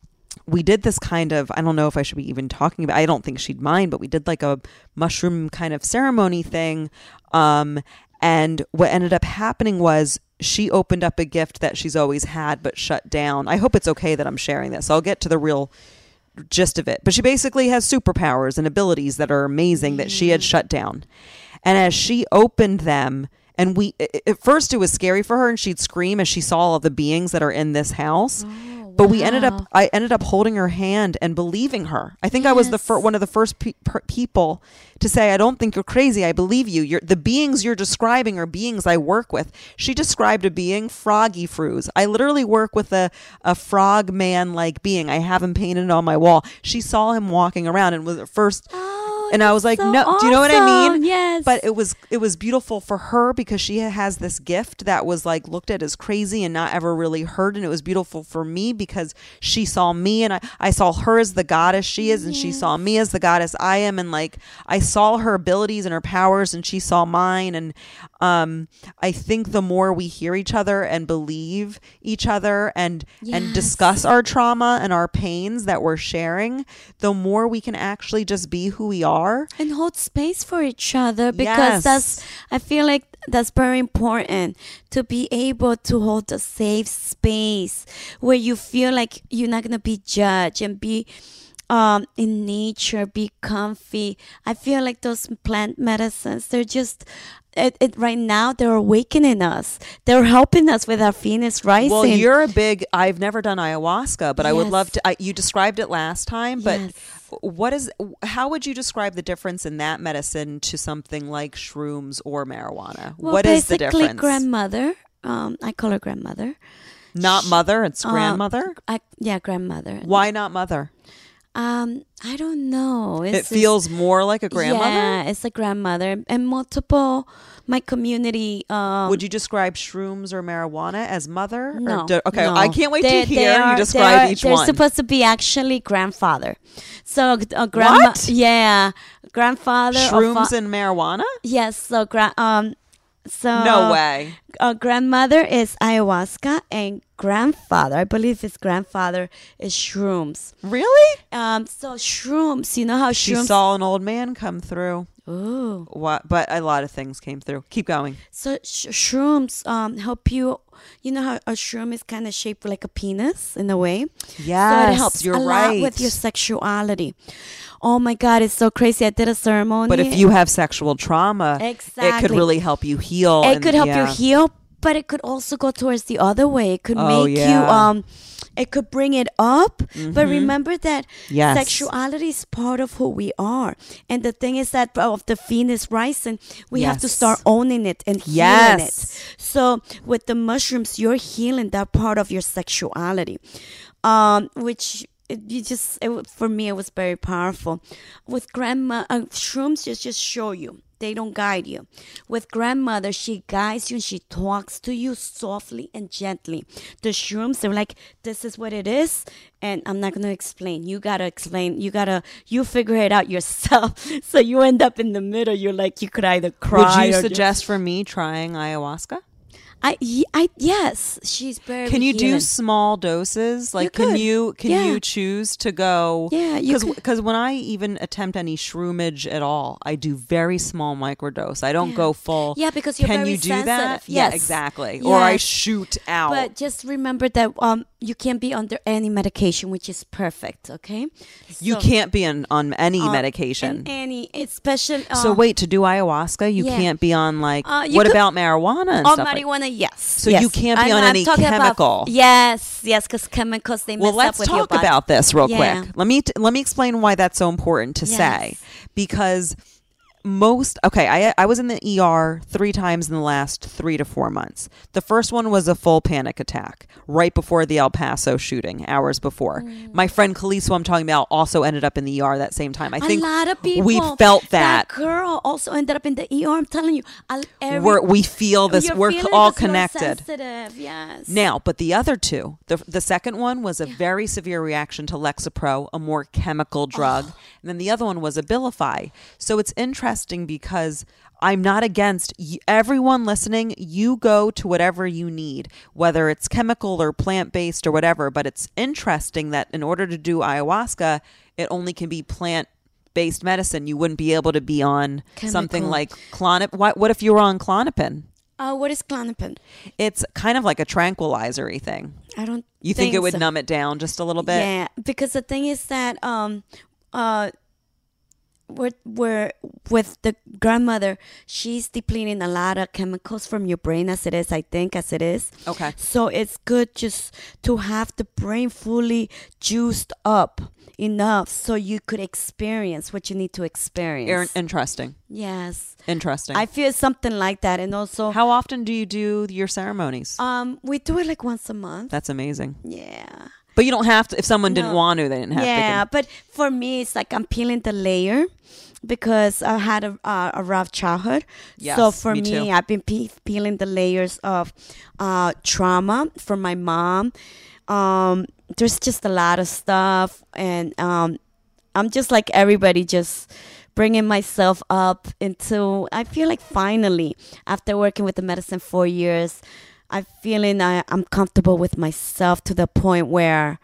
[SPEAKER 2] we did this kind of, I don't know if I should be even talking about, I don't think she'd mind, but we did like a mushroom kind of ceremony thing. Um, and what ended up happening was she opened up a gift that she's always had but shut down. I hope it's okay that I'm sharing this. I'll get to the real gist of it. But she basically has superpowers and abilities that are amazing that she had shut down. And as she opened them, and we, at first it was scary for her and she'd scream as she saw all of the beings that are in this house. Oh, but wow. we ended up, I ended up holding her hand and believing her. I think yes. I was the fir- one of the first pe- per- people to say, I don't think you're crazy. I believe you. You're, the beings you're describing are beings I work with. She described a being, Froggy Fruze. I literally work with a, a frog man-like being. I have him painted on my wall. She saw him walking around and was at first... Oh. And I was like,
[SPEAKER 3] so
[SPEAKER 2] no,
[SPEAKER 3] awesome.
[SPEAKER 2] Do you know what I mean?
[SPEAKER 3] Yes.
[SPEAKER 2] But it was it was beautiful for her because she has this gift that was like looked at as crazy and not ever really heard. And it was beautiful for me because she saw me and I, I saw her as the goddess she is and yes. she saw me as the goddess I am. And like I saw her abilities and her powers and she saw mine. And um, I think the more we hear each other and believe each other and yes. and discuss our trauma and our pains that we're sharing, the more we can actually just be who we are.
[SPEAKER 3] And hold space for each other because yes. that's, I feel like that's very important to be able to hold a safe space where you feel like you're not going to be judged and be um, in nature, be comfy. I feel like those plant medicines, they're just... It, it right now they're awakening us. They're helping us with our Venus rising.
[SPEAKER 2] Well, you're a big. I've never done ayahuasca, but yes. I would love to. I, you described it last time, but yes. what is? How would you describe the difference in that medicine to something like shrooms or marijuana?
[SPEAKER 3] Well,
[SPEAKER 2] what is the
[SPEAKER 3] basically,
[SPEAKER 2] difference?
[SPEAKER 3] grandmother. Um, I call her grandmother.
[SPEAKER 2] Not mother. It's grandmother.
[SPEAKER 3] Uh, I, yeah, grandmother.
[SPEAKER 2] Why not mother?
[SPEAKER 3] Um, I don't know.
[SPEAKER 2] It's, it feels it's, more like a grandmother?
[SPEAKER 3] Yeah, it's a grandmother. And multiple, my community... Um,
[SPEAKER 2] Would you describe shrooms or marijuana as mother?
[SPEAKER 3] No.
[SPEAKER 2] Or do, okay,
[SPEAKER 3] no.
[SPEAKER 2] I can't wait
[SPEAKER 3] they,
[SPEAKER 2] to hear
[SPEAKER 3] are,
[SPEAKER 2] you describe
[SPEAKER 3] are,
[SPEAKER 2] each
[SPEAKER 3] they're
[SPEAKER 2] one.
[SPEAKER 3] They're supposed to be actually grandfather. So, a grandma...
[SPEAKER 2] What?
[SPEAKER 3] Yeah. Grandfather...
[SPEAKER 2] Shrooms
[SPEAKER 3] fa-
[SPEAKER 2] and marijuana?
[SPEAKER 3] Yes. So, gra- um, so...
[SPEAKER 2] No way.
[SPEAKER 3] Uh, grandmother is ayahuasca and grandfather, I believe his grandfather is shrooms.
[SPEAKER 2] Really?
[SPEAKER 3] Um. So shrooms, you know how
[SPEAKER 2] she
[SPEAKER 3] shrooms...
[SPEAKER 2] She saw an old man come through.
[SPEAKER 3] Ooh.
[SPEAKER 2] What? But a lot of things came through. Keep going.
[SPEAKER 3] So sh- shrooms um help you... You know how a shroom is kind of shaped like a penis in a way?
[SPEAKER 2] Yes,
[SPEAKER 3] so it helps
[SPEAKER 2] you're
[SPEAKER 3] a
[SPEAKER 2] right.
[SPEAKER 3] lot with your sexuality. Oh my God, it's so crazy. I did a ceremony.
[SPEAKER 2] But if you have sexual trauma, exactly. it could really help you heal.
[SPEAKER 3] It
[SPEAKER 2] and,
[SPEAKER 3] could help
[SPEAKER 2] yeah.
[SPEAKER 3] you heal, but it could also go towards the other way. It could
[SPEAKER 2] oh,
[SPEAKER 3] make
[SPEAKER 2] yeah.
[SPEAKER 3] you... um. It could bring it up,
[SPEAKER 2] mm-hmm.
[SPEAKER 3] but remember that
[SPEAKER 2] yes.
[SPEAKER 3] sexuality is part of who we are. And the thing is that of the Venus rising, we
[SPEAKER 2] yes.
[SPEAKER 3] have to start owning it and healing
[SPEAKER 2] yes.
[SPEAKER 3] it. So with the mushrooms, you're healing that part of your sexuality, um, which it, you just it, wa- for me it was very powerful. With grandma, uh, shrooms just just show you. They don't guide you. With grandmother, she guides you and she talks to you softly and gently. The shrooms, they're like, this is what it is, and I'm not gonna explain. You gotta explain. You gotta you figure it out yourself. So you end up in the middle. You're like, you could either cry.
[SPEAKER 2] Would you
[SPEAKER 3] or
[SPEAKER 2] suggest for me trying ayahuasca?
[SPEAKER 3] I, y- I yes, she's very.
[SPEAKER 2] Can you do
[SPEAKER 3] healing.
[SPEAKER 2] small doses? Like,
[SPEAKER 3] You
[SPEAKER 2] can
[SPEAKER 3] could.
[SPEAKER 2] you can
[SPEAKER 3] Yeah.
[SPEAKER 2] you choose to go?
[SPEAKER 3] Yeah, you could.
[SPEAKER 2] Because when I even attempt any shroomage at all, I do very small microdose. I don't
[SPEAKER 3] Yeah.
[SPEAKER 2] go full.
[SPEAKER 3] Yeah, because you're
[SPEAKER 2] can
[SPEAKER 3] very
[SPEAKER 2] you do
[SPEAKER 3] sensitive.
[SPEAKER 2] that? Yeah,
[SPEAKER 3] Yes.
[SPEAKER 2] exactly. Or I
[SPEAKER 3] Yes.
[SPEAKER 2] shoot out.
[SPEAKER 3] But just remember that um you can't be under any medication, which is perfect. Okay.
[SPEAKER 2] you
[SPEAKER 3] So,
[SPEAKER 2] can't be on on any
[SPEAKER 3] uh,
[SPEAKER 2] medication.
[SPEAKER 3] and any especially. Uh,
[SPEAKER 2] so wait, to do ayahuasca, you
[SPEAKER 3] yeah.
[SPEAKER 2] can't be on like.
[SPEAKER 3] Uh, you
[SPEAKER 2] what
[SPEAKER 3] could-
[SPEAKER 2] about marijuana and
[SPEAKER 3] Oh,
[SPEAKER 2] stuff like?
[SPEAKER 3] marijuana, yes.
[SPEAKER 2] So
[SPEAKER 3] yes.
[SPEAKER 2] you can't be
[SPEAKER 3] I'm-
[SPEAKER 2] on
[SPEAKER 3] I'm
[SPEAKER 2] any
[SPEAKER 3] talking about-
[SPEAKER 2] chemical.
[SPEAKER 3] yes, yes, because chemicals they
[SPEAKER 2] Well,
[SPEAKER 3] mess
[SPEAKER 2] let's
[SPEAKER 3] up with your
[SPEAKER 2] talk
[SPEAKER 3] body.
[SPEAKER 2] about this real
[SPEAKER 3] Yeah.
[SPEAKER 2] quick. Let me t- let me explain why that's so important to
[SPEAKER 3] Yes.
[SPEAKER 2] say, because most okay, I I was in the E R three times in the last three to four months. The first one was a full panic attack right before the El Paso shooting, hours before.
[SPEAKER 3] Mm.
[SPEAKER 2] My friend Khalees, who I'm talking about, also ended up in the E R that same time. I think
[SPEAKER 3] a lot of people.
[SPEAKER 2] we felt that.
[SPEAKER 3] girl also ended up in the E R. I'm telling you, I, every,
[SPEAKER 2] We're, we feel this.
[SPEAKER 3] you're
[SPEAKER 2] We're
[SPEAKER 3] feeling
[SPEAKER 2] all
[SPEAKER 3] this, you're
[SPEAKER 2] connected.
[SPEAKER 3] sensitive, yes.
[SPEAKER 2] Now, but the other two, the the second one was a very severe reaction to Lexapro, a more chemical drug, and then the other one was Abilify. So it's interesting because I'm not against y- everyone listening. You go to whatever you need, whether it's chemical or plant based or whatever. But it's interesting that in order to do ayahuasca, it only can be plant based medicine. You wouldn't be able to be on something
[SPEAKER 3] Chemical.
[SPEAKER 2] like Clonopin. What, what if you were on Clonopin?
[SPEAKER 3] Uh, what is Clonopin?
[SPEAKER 2] It's kind of like a tranquilizer-y thing.
[SPEAKER 3] I don't.
[SPEAKER 2] You think, it would
[SPEAKER 3] so.
[SPEAKER 2] numb it down just a little bit?
[SPEAKER 3] Yeah, because the thing is that um, uh, we're, we're with the grandmother, she's depleting a lot of chemicals from your brain as it is, I think, as it is.
[SPEAKER 2] Okay.
[SPEAKER 3] So it's good just to have the brain fully juiced up enough so you could experience what you need to experience.
[SPEAKER 2] Ir- Interesting.
[SPEAKER 3] Yes.
[SPEAKER 2] Interesting.
[SPEAKER 3] I feel something like that. And also,
[SPEAKER 2] How often do you do your ceremonies?
[SPEAKER 3] um, we do it like once a month.
[SPEAKER 2] That's amazing.
[SPEAKER 3] Yeah.
[SPEAKER 2] But you don't have to. If someone didn't
[SPEAKER 3] No.
[SPEAKER 2] want to, they didn't have
[SPEAKER 3] Yeah,
[SPEAKER 2] to.
[SPEAKER 3] but for me, it's like I'm peeling the layer because I had a, uh, a rough childhood.
[SPEAKER 2] Yes,
[SPEAKER 3] so for
[SPEAKER 2] me
[SPEAKER 3] me,
[SPEAKER 2] too.
[SPEAKER 3] I've been pe- peeling the layers of uh, trauma from my mom. Um, there's just a lot of stuff, and um, I'm just like everybody, just bringing myself up into. I feel like finally, after working with the medicine for years, I'm feeling I, I'm comfortable with myself to the point where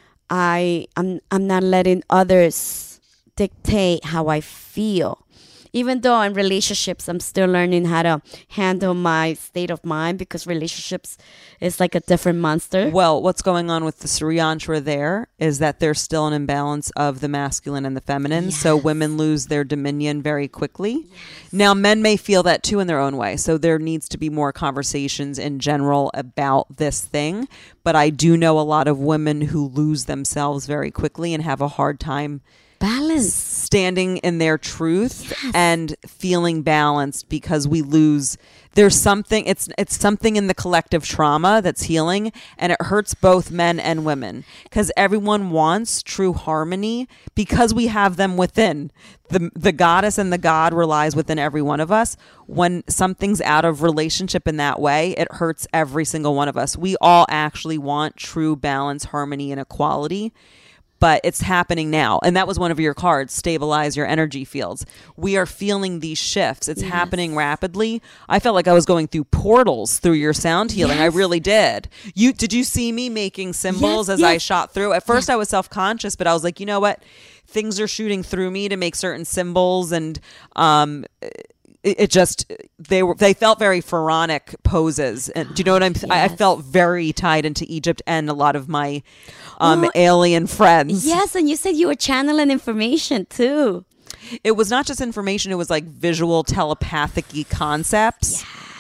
[SPEAKER 3] I I'm I'm not letting others dictate how I feel. Even though in relationships, I'm still learning how to handle my state of mind because relationships is like a different monster.
[SPEAKER 2] Well, what's going on with the Sri Yantra there is that there's still an imbalance of the masculine and the feminine. So women lose their dominion very quickly. Now, men may feel that too in their own way. So there needs to be more conversations in general about this thing. But I do know a lot of women who lose themselves very quickly and have a hard time
[SPEAKER 3] Balance.
[SPEAKER 2] standing in their truth and feeling balanced because we lose there's something it's it's something in the collective trauma that's healing, and it hurts both men and women because everyone wants true harmony because we have them within. The the goddess and the god relies within every one of us. When something's out of relationship in that way, it hurts every single one of us. We all actually want true balance, harmony, and equality. But it's happening now. And that was one of your cards, stabilize your energy fields. We are feeling these shifts. It's
[SPEAKER 3] Yes.
[SPEAKER 2] happening rapidly. I felt like I was going through portals through your sound healing. I
[SPEAKER 3] Yes.
[SPEAKER 2] really did. You did you see me making symbols
[SPEAKER 3] Yes,
[SPEAKER 2] as I
[SPEAKER 3] yes.
[SPEAKER 2] shot through? At first I was self-conscious, but I was like, you know what? Things are shooting through me to make certain symbols, and um it, it just they were they felt very pharaonic poses. And do you know what I'm I, I
[SPEAKER 3] Yes.
[SPEAKER 2] felt very tied into Egypt and a lot of my um
[SPEAKER 3] Well,
[SPEAKER 2] alien friends.
[SPEAKER 3] Yes, and you said you were channeling information too.
[SPEAKER 2] It was not just information, it was like visual telepathic concepts.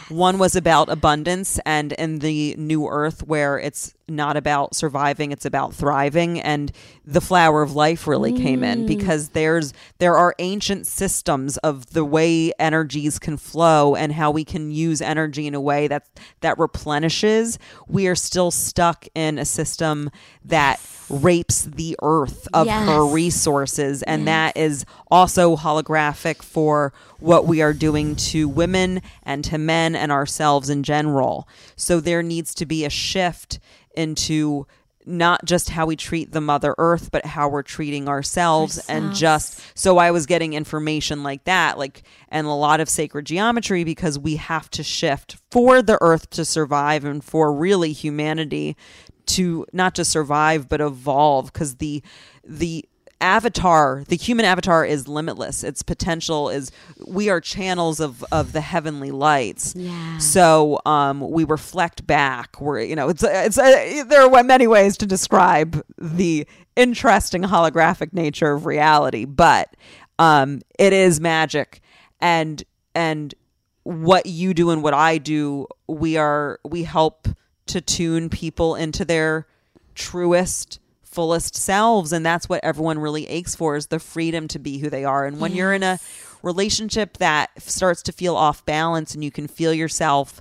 [SPEAKER 2] One was about abundance, and in the new earth where it's not about surviving, it's about thriving. And the flower of life really mm. came in because there's there are ancient systems of the way energies can flow and how we can use energy in a way that that replenishes. We are still stuck in a system that rapes the earth of yes. her resources, and yes. that is also holographic for what we are doing to women and to men and ourselves in general. So there needs to be a shift into not just how we treat the Mother Earth, but how we're treating ourselves. ourselves. And just so I was getting information like that, like, and a lot of sacred geometry, because we have to shift for the earth to survive and for really humanity to not just survive, but evolve. Because the, the, avatar, the human avatar is limitless. Its potential is, we are channels of, of the heavenly lights.
[SPEAKER 3] Yeah.
[SPEAKER 2] So um, we reflect back. We're, you know, it's, it's uh, there are many ways to describe the interesting holographic nature of reality, but um, it is magic. And, and what you do and what I do, we are, we help to tune people into their truest, fullest selves, and that's what everyone really aches for, is the freedom to be who they are. And when yes. you're in a relationship that starts to feel off balance and you can feel yourself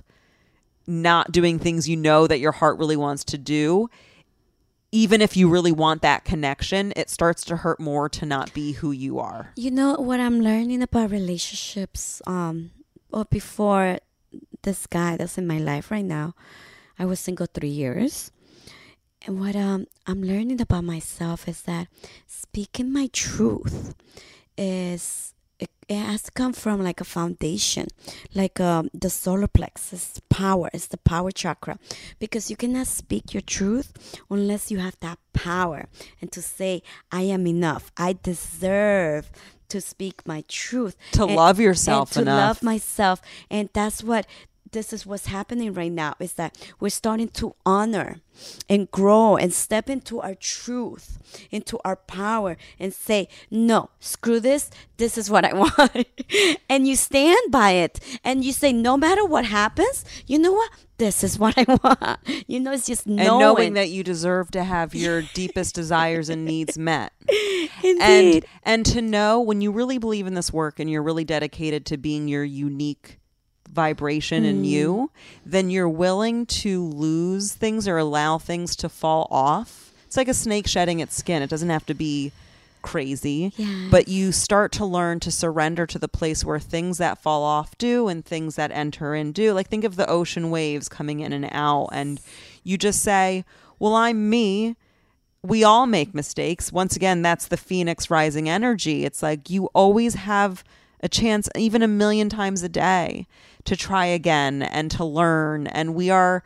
[SPEAKER 2] not doing things you know that your heart really wants to do, even if you really want that connection, it starts to hurt more to not be who you are.
[SPEAKER 3] You know what I'm learning about relationships, um or before this guy that's in my life right now, I was single three years. And what um, I'm learning about myself is that speaking my truth is, it, it has to come from like a foundation, like um, the solar plexus power. It's the power chakra, because you cannot speak your truth unless you have that power and to say, I am enough. I deserve to speak my truth.
[SPEAKER 2] To and, love yourself
[SPEAKER 3] and
[SPEAKER 2] enough.
[SPEAKER 3] To love myself. And that's what... This is what's happening right now, is that we're starting to honor and grow and step into our truth, into our power, and say, no, screw this. This is what I want. And you stand by it. And you say, no matter what happens, you know what? This is what I want. You know, it's just knowing.
[SPEAKER 2] And knowing that you deserve to have your deepest desires and needs met.
[SPEAKER 3] Indeed.
[SPEAKER 2] And, and to know when you really believe in this work and you're really dedicated to being your unique vibration mm. in you, then you're willing to lose things or allow things to fall off. It's like a snake shedding its skin. It doesn't have to be crazy,
[SPEAKER 3] yes.
[SPEAKER 2] but you start to learn to surrender to the place where things that fall off do and things that enter in do. Like, think of the ocean waves coming in and out, and you just say, well, I'm me. We all make mistakes. Once again, that's the Phoenix rising energy. It's like you always have a chance, even a million times a day, to try again and to learn. And we are,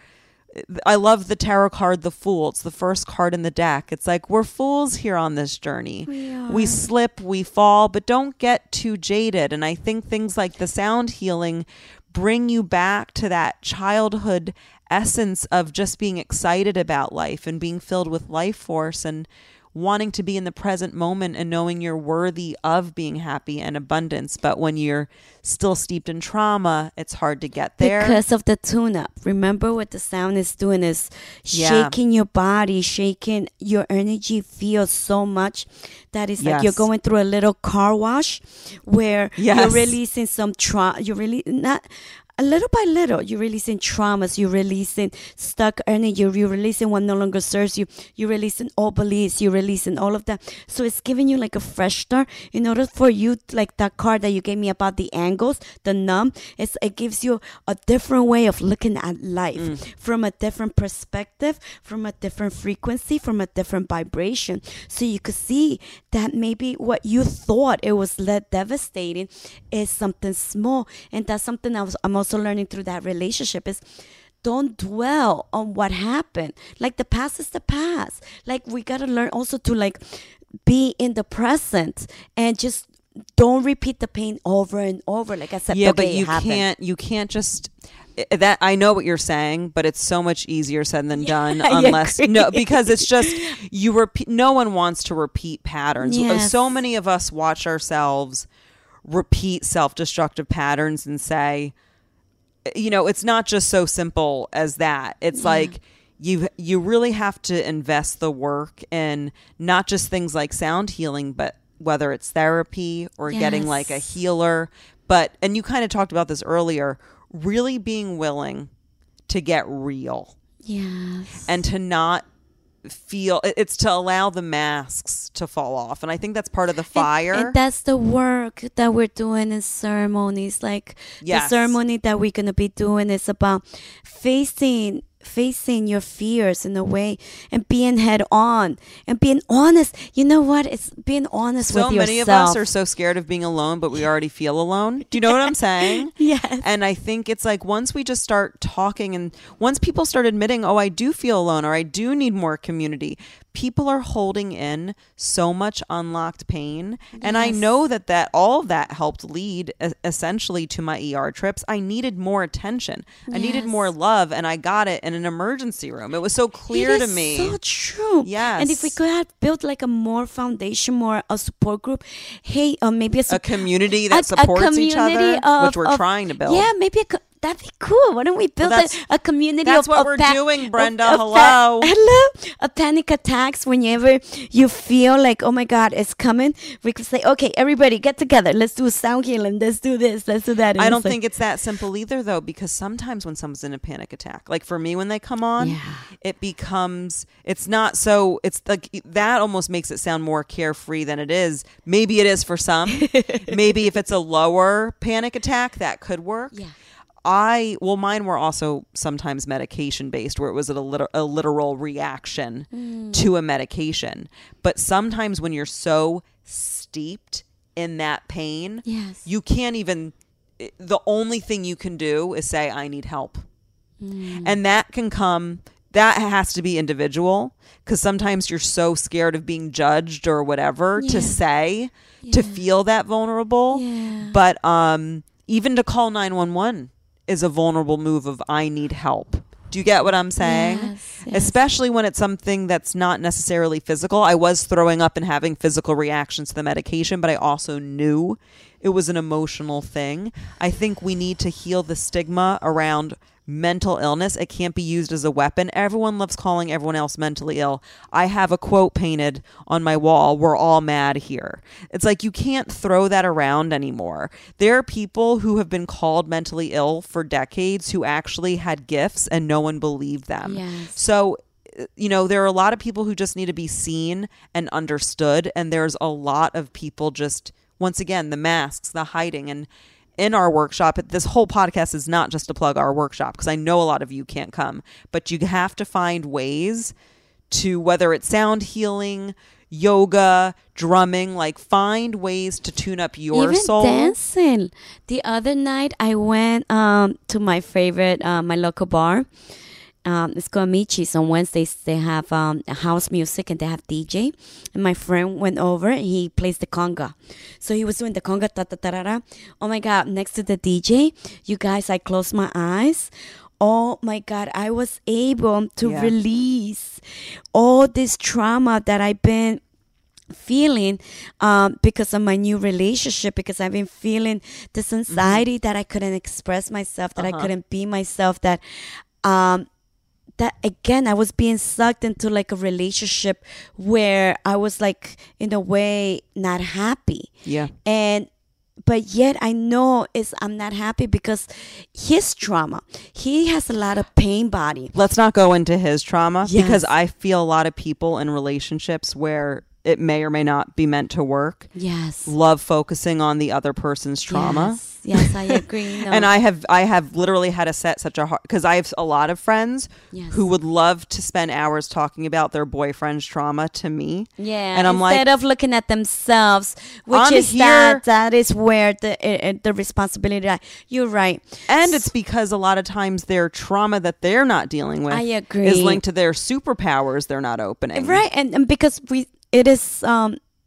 [SPEAKER 2] I love the tarot card, the Fool. It's the first card in the deck. It's like, we're fools here on this journey.
[SPEAKER 3] We are.
[SPEAKER 2] We slip, we fall, but don't get too jaded. And I think things like the sound healing bring you back to that childhood essence of just being excited about life and being filled with life force and wanting to be in the present moment and knowing you're worthy of being happy and abundance. But when you're still steeped in trauma, it's hard to get there.
[SPEAKER 3] Because of the tune-up. Remember what the sound is doing is
[SPEAKER 2] yeah.
[SPEAKER 3] shaking your body, shaking your energy field so much that it's like
[SPEAKER 2] yes.
[SPEAKER 3] you're going through a little car wash where
[SPEAKER 2] yes.
[SPEAKER 3] you're releasing some trauma. You're really not... A little by little, you're releasing traumas, you're releasing stuck energy, you're releasing what no longer serves you, you're releasing all beliefs, you're releasing all of that. So it's giving you like a fresh start. In order for you, like that card that you gave me about the angles, the numb, it's, it gives you a different way of looking at life mm. from a different perspective, from a different frequency, from a different vibration. So you could see that maybe what you thought it was let devastating is something small. And that's something I was, I'm also learning through that relationship is don't dwell on what happened. Like the past is the past. Like we got to learn also to like be in the present and just don't repeat the pain over and over. Like I said,
[SPEAKER 2] yeah,
[SPEAKER 3] okay,
[SPEAKER 2] but you can't, you can't just that. I know what you're saying, but it's so much easier said than done unless no, because it's just you repeat. No one wants to repeat patterns.
[SPEAKER 3] Yes.
[SPEAKER 2] So many of us watch ourselves repeat self-destructive patterns and say, you know, it's not just so simple as that. It's
[SPEAKER 3] Yeah.
[SPEAKER 2] like you you really have to invest the work in not just things like sound healing, but whether it's therapy or getting like a
[SPEAKER 3] Yes.
[SPEAKER 2] healer. But, and you kind of talked about this earlier, really being willing to get real
[SPEAKER 3] Yes.
[SPEAKER 2] and to not feel, it- it's to allow the masks to fall off. And I think that's part of the fire.
[SPEAKER 3] And, and that's the work that we're doing in ceremonies. Like
[SPEAKER 2] Yes.
[SPEAKER 3] the ceremony that we're gonna be doing is about facing facing your fears in a way and being head on and being honest. You know what? It's being honest
[SPEAKER 2] So
[SPEAKER 3] with
[SPEAKER 2] many
[SPEAKER 3] yourself.
[SPEAKER 2] of us are so scared of being alone, but we already feel alone. Do you know what I'm saying?
[SPEAKER 3] Yes.
[SPEAKER 2] And I think it's like once we just start talking and once people start admitting, oh, I do feel alone or I do need more community, people are holding in so much unlocked pain. And I
[SPEAKER 3] Yes.
[SPEAKER 2] know that, that all of that helped lead e- essentially to my E R trips. I needed more attention. I needed
[SPEAKER 3] Yes.
[SPEAKER 2] more love, and I got it in an emergency room. It was so clear
[SPEAKER 3] It
[SPEAKER 2] to
[SPEAKER 3] is
[SPEAKER 2] me.
[SPEAKER 3] so true.
[SPEAKER 2] Yes.
[SPEAKER 3] And if we could have built like a more foundation, more a support group, hey, uh, maybe a,
[SPEAKER 2] A
[SPEAKER 3] sup-
[SPEAKER 2] community that
[SPEAKER 3] a- a
[SPEAKER 2] supports each other,
[SPEAKER 3] community
[SPEAKER 2] which
[SPEAKER 3] of-
[SPEAKER 2] we're
[SPEAKER 3] of-
[SPEAKER 2] trying to build.
[SPEAKER 3] Yeah, maybe a co- that'd be cool. Why don't we build
[SPEAKER 2] that's-
[SPEAKER 3] a, a community
[SPEAKER 2] that's
[SPEAKER 3] of
[SPEAKER 2] what
[SPEAKER 3] of
[SPEAKER 2] we're
[SPEAKER 3] pa-
[SPEAKER 2] doing,
[SPEAKER 3] of-
[SPEAKER 2] Brenda.
[SPEAKER 3] of pa-
[SPEAKER 2] Hello.
[SPEAKER 3] hello. A panic attacks whenever you feel like, oh my God, it's coming. We could say, okay, everybody get together. Let's do sound healing. Let's do this. Let's do that. And
[SPEAKER 2] I
[SPEAKER 3] it's
[SPEAKER 2] don't
[SPEAKER 3] like-
[SPEAKER 2] think it's that simple either, though, because sometimes when someone's in a panic attack, like for me, when they come on,
[SPEAKER 3] Yeah.
[SPEAKER 2] it becomes, it's not so, it's like that almost makes it sound more carefree than it is. Maybe it is for some. Maybe if it's a lower panic attack, that could work.
[SPEAKER 3] Yeah.
[SPEAKER 2] I, well, mine were also sometimes medication based, where it was a, liter- a literal reaction
[SPEAKER 3] Mm.
[SPEAKER 2] to a medication. But sometimes when you're so steeped in that pain,
[SPEAKER 3] Yes.
[SPEAKER 2] you can't even, the only thing you can do is say, I need help.
[SPEAKER 3] Mm.
[SPEAKER 2] And that can come, that has to be individual, because sometimes you're so scared of being judged or whatever to
[SPEAKER 3] Yeah.
[SPEAKER 2] say, to
[SPEAKER 3] Yeah.
[SPEAKER 2] feel that vulnerable.
[SPEAKER 3] Yeah.
[SPEAKER 2] But um, even to call nine one one is a vulnerable move of I need help. Do you get what I'm saying?
[SPEAKER 3] Yes, yes.
[SPEAKER 2] Especially when it's something that's not necessarily physical. I was throwing up and having physical reactions to the medication, but I also knew it was an emotional thing. I think we need to heal the stigma around mental illness. It can't be used as a weapon. Everyone loves calling everyone else mentally ill. I have a quote painted on my wall, we're all mad here. It's like you can't throw that around anymore. There are people who have been called mentally ill for decades who actually had gifts and no one believed them.
[SPEAKER 3] Yes.
[SPEAKER 2] So, you know, there are a lot of people who just need to be seen and understood. And there's a lot of people just, once again, the masks, the hiding. And in our workshop, this whole podcast is not just to plug our workshop, because I know a lot of you can't come, but you have to find ways to, whether it's sound healing, yoga, drumming, like find ways to tune up your
[SPEAKER 3] Even
[SPEAKER 2] soul.
[SPEAKER 3] dancing. The other night, I went um, to my favorite, uh, my local bar. Um, it's called Michi's. On Wednesdays, they have um, house music and they have D J. And my friend went over and he plays the conga. So he was doing the conga, ta ta ta ta ta. Oh my God, next to the D J, you guys, I closed my eyes. Oh my God, I was able to
[SPEAKER 2] Yeah.
[SPEAKER 3] release all this trauma that I've been feeling um, because of my new relationship, because I've been feeling this anxiety that I couldn't express myself, that
[SPEAKER 2] Uh-huh.
[SPEAKER 3] I couldn't be myself, that um, that again I was being sucked into like a relationship where I was like in a way not happy.
[SPEAKER 2] Yeah.
[SPEAKER 3] And but yet I know is I'm not happy because his trauma. He has a lot of pain body.
[SPEAKER 2] Let's not go into his trauma,
[SPEAKER 3] Yes.
[SPEAKER 2] because I feel a lot of people in relationships where it may or may not be meant to work
[SPEAKER 3] Yes.
[SPEAKER 2] love focusing on the other person's trauma.
[SPEAKER 3] Yes, yes I agree. No.
[SPEAKER 2] And I have I have literally had to set such a hard, because I have a lot of friends
[SPEAKER 3] Yes.
[SPEAKER 2] who would love to spend hours talking about their boyfriend's trauma to me.
[SPEAKER 3] Yeah,
[SPEAKER 2] And I'm like,
[SPEAKER 3] instead of looking at themselves, which
[SPEAKER 2] I'm
[SPEAKER 3] is
[SPEAKER 2] here-
[SPEAKER 3] that that is where the uh, the responsibility. You're right,
[SPEAKER 2] and it's because a lot of times their trauma that they're not dealing with
[SPEAKER 3] I agree.
[SPEAKER 2] is linked to their superpowers they're not opening.
[SPEAKER 3] right, and, and because we it is um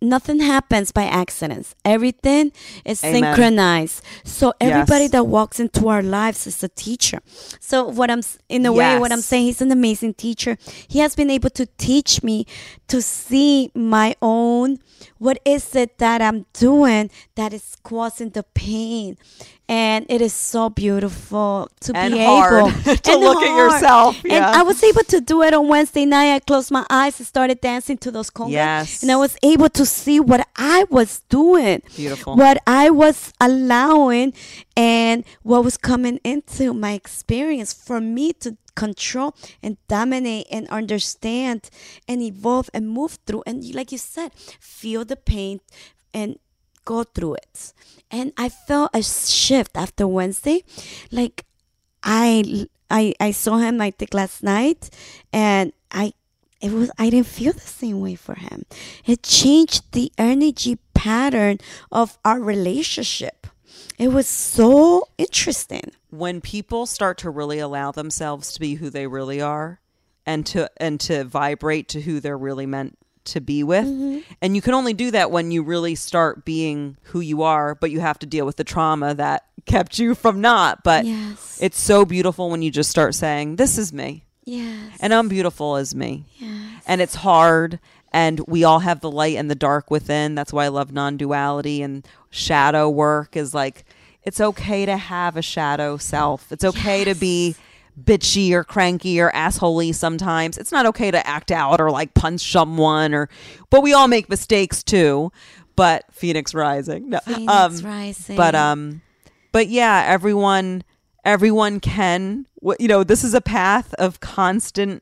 [SPEAKER 3] nothing happens by accidents. Everything is
[SPEAKER 2] Amen.
[SPEAKER 3] synchronized. So everybody
[SPEAKER 2] Yes.
[SPEAKER 3] that walks into our lives is a teacher. So what I'm s- in a way, what I'm
[SPEAKER 2] Yes.
[SPEAKER 3] saying, he's an amazing teacher. He has been able to teach me to see my own. What is it that I'm doing that is causing the pain? And it is so beautiful to
[SPEAKER 2] And
[SPEAKER 3] be
[SPEAKER 2] hard
[SPEAKER 3] able
[SPEAKER 2] to
[SPEAKER 3] and
[SPEAKER 2] look at
[SPEAKER 3] hard.
[SPEAKER 2] yourself.
[SPEAKER 3] And
[SPEAKER 2] Yeah.
[SPEAKER 3] I was able to do it on Wednesday night. I closed my eyes and started dancing to those congas.
[SPEAKER 2] Yes.
[SPEAKER 3] And I was able to see what I was doing,
[SPEAKER 2] Beautiful.
[SPEAKER 3] what I was allowing, and what was coming into my experience for me to control and dominate and understand and evolve and move through. And like you said, feel the pain and go through it. And I felt a shift after Wednesday. Like I I I saw him I think last night, and I it was I didn't feel the same way for him. It changed the energy pattern of our relationship. It was so interesting.
[SPEAKER 2] When people start to really allow themselves to be who they really are, and to and to vibrate to who they're really meant to be with,
[SPEAKER 3] Mm-hmm.
[SPEAKER 2] and you can only do that when you really start being who you are, but you have to deal with the trauma that kept you from not. But
[SPEAKER 3] Yes.
[SPEAKER 2] it's so beautiful when you just start saying, this is me,
[SPEAKER 3] Yes.
[SPEAKER 2] and I'm beautiful as me.
[SPEAKER 3] Yes.
[SPEAKER 2] And it's hard, and we all have the light and the dark within. That's why I love non-duality, and shadow work is like, it's okay to have a shadow self. It's okay to be bitchy or cranky or assholey sometimes. It's not okay to act out or like punch someone, or but we all make mistakes too. But Phoenix Rising. No.
[SPEAKER 3] Phoenix
[SPEAKER 2] um,
[SPEAKER 3] Rising.
[SPEAKER 2] But um but yeah, everyone everyone can, you know, this is a path of constant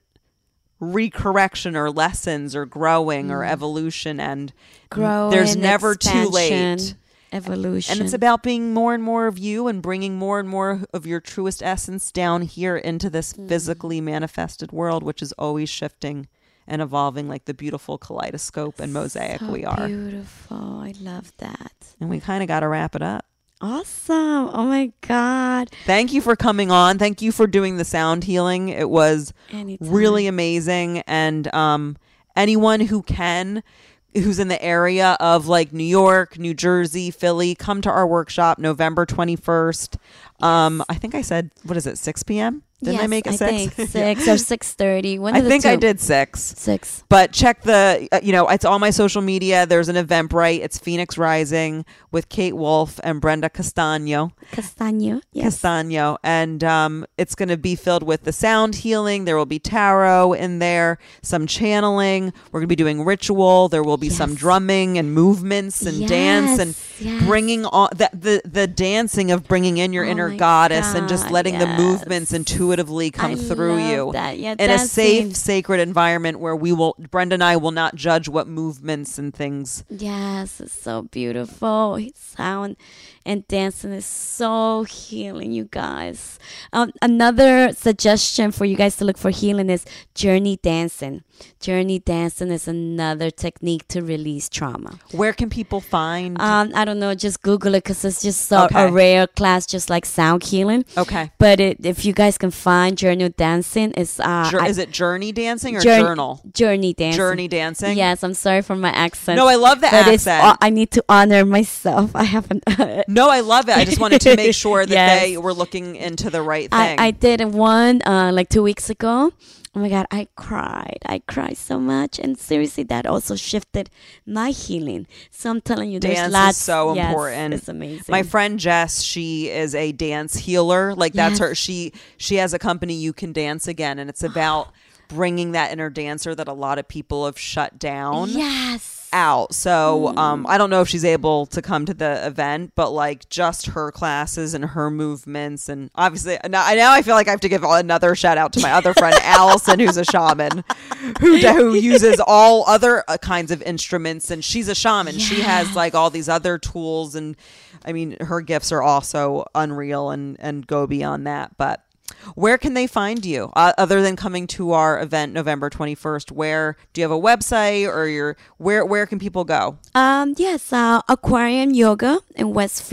[SPEAKER 2] recorrection or lessons or growing or evolution, and
[SPEAKER 3] Growing,
[SPEAKER 2] there's never too late.
[SPEAKER 3] expansion, Evolution.
[SPEAKER 2] And it's about being more and more of you and bringing more and more of your truest essence down here into this
[SPEAKER 3] Mm.
[SPEAKER 2] physically manifested world, which is always shifting and evolving like the beautiful kaleidoscope and mosaic
[SPEAKER 3] so
[SPEAKER 2] we are.
[SPEAKER 3] beautiful. I love that.
[SPEAKER 2] And we kind of got to wrap it up.
[SPEAKER 3] Awesome. Oh my God.
[SPEAKER 2] Thank you for coming on. Thank you for doing the sound healing. It was
[SPEAKER 3] Anytime.
[SPEAKER 2] really amazing. And um, anyone who can, who's in the area of like New York, New Jersey, Philly, come to our workshop November twenty-first. Um, I think I said, what is it, six p.m.? Didn't I
[SPEAKER 3] Yes,
[SPEAKER 2] make it
[SPEAKER 3] I
[SPEAKER 2] six?
[SPEAKER 3] think six or six thirty. One
[SPEAKER 2] I
[SPEAKER 3] of the
[SPEAKER 2] think I
[SPEAKER 3] two.
[SPEAKER 2] did six.
[SPEAKER 3] Six.
[SPEAKER 2] But check the, uh, you know, it's all my social media. There's an Eventbrite. It's Phoenix Rising with Kate Wolf and Brenda Castano.
[SPEAKER 3] Castano. Yes.
[SPEAKER 2] Castano. And um, it's going to be filled with the sound healing. There will be tarot in there, some channeling. We're going to be doing ritual. There will be some
[SPEAKER 3] Yes.
[SPEAKER 2] drumming and movements and dance and
[SPEAKER 3] Yes, yes.
[SPEAKER 2] bringing on the, the, the dancing of bringing in your
[SPEAKER 3] Oh
[SPEAKER 2] inner
[SPEAKER 3] my
[SPEAKER 2] goddess and just
[SPEAKER 3] God,
[SPEAKER 2] letting the
[SPEAKER 3] yes.
[SPEAKER 2] movements intuitively come
[SPEAKER 3] I
[SPEAKER 2] through
[SPEAKER 3] love
[SPEAKER 2] you
[SPEAKER 3] that. Yeah,
[SPEAKER 2] in a
[SPEAKER 3] dancing.
[SPEAKER 2] safe, sacred environment where we will, Brenda and I will not judge what movements and things.
[SPEAKER 3] Yes, it's so beautiful. Sound and dancing is so healing, you guys. Um, another suggestion for you guys to look for healing is journey dancing. Journey dancing is another technique to release trauma.
[SPEAKER 2] Where can people find?
[SPEAKER 3] Um, I don't know, just Google it because it's just so,
[SPEAKER 2] Okay.
[SPEAKER 3] a rare class, just like sound healing.
[SPEAKER 2] okay.
[SPEAKER 3] But it, if you guys can find journey dancing, it's uh,
[SPEAKER 2] Jour-
[SPEAKER 3] I-
[SPEAKER 2] is it journey dancing or
[SPEAKER 3] jour-
[SPEAKER 2] journal?
[SPEAKER 3] Journey dancing.
[SPEAKER 2] Journey dancing?
[SPEAKER 3] Yes, I'm sorry for my accent.
[SPEAKER 2] No, I love the
[SPEAKER 3] But it's-
[SPEAKER 2] accent.
[SPEAKER 3] I need to honor myself. I haven't.
[SPEAKER 2] No, I love it. I just wanted to make sure that
[SPEAKER 3] Yes.
[SPEAKER 2] they were looking into the right
[SPEAKER 3] I,
[SPEAKER 2] thing.
[SPEAKER 3] I did one uh, like two weeks ago. Oh my God, I cried. I cried so much. And seriously, that also shifted my healing. So I'm telling you, there's
[SPEAKER 2] Dance is
[SPEAKER 3] lots.
[SPEAKER 2] so
[SPEAKER 3] yes,
[SPEAKER 2] important.
[SPEAKER 3] It's amazing.
[SPEAKER 2] My friend Jess, she is a dance healer. Like that's
[SPEAKER 3] Yes.
[SPEAKER 2] her. She she has a company, You Can Dance Again, and it's about bringing that inner dancer that a lot of people have shut down.
[SPEAKER 3] Yes.
[SPEAKER 2] out. So um, I don't know if she's able to come to the event, but like just her classes and her movements, and obviously now, now I feel like I have to give another shout out to my other friend Allison, who's a shaman, who who uses all other uh, kinds of instruments, and she's a shaman. She has like all these other tools, and I mean her gifts are also unreal and and go beyond that, but. Where can they find you uh, other than coming to our event November twenty-first? Where do you have a website or your where where can people go?
[SPEAKER 3] Um, yes, uh, Aquarium Yoga in Westfield.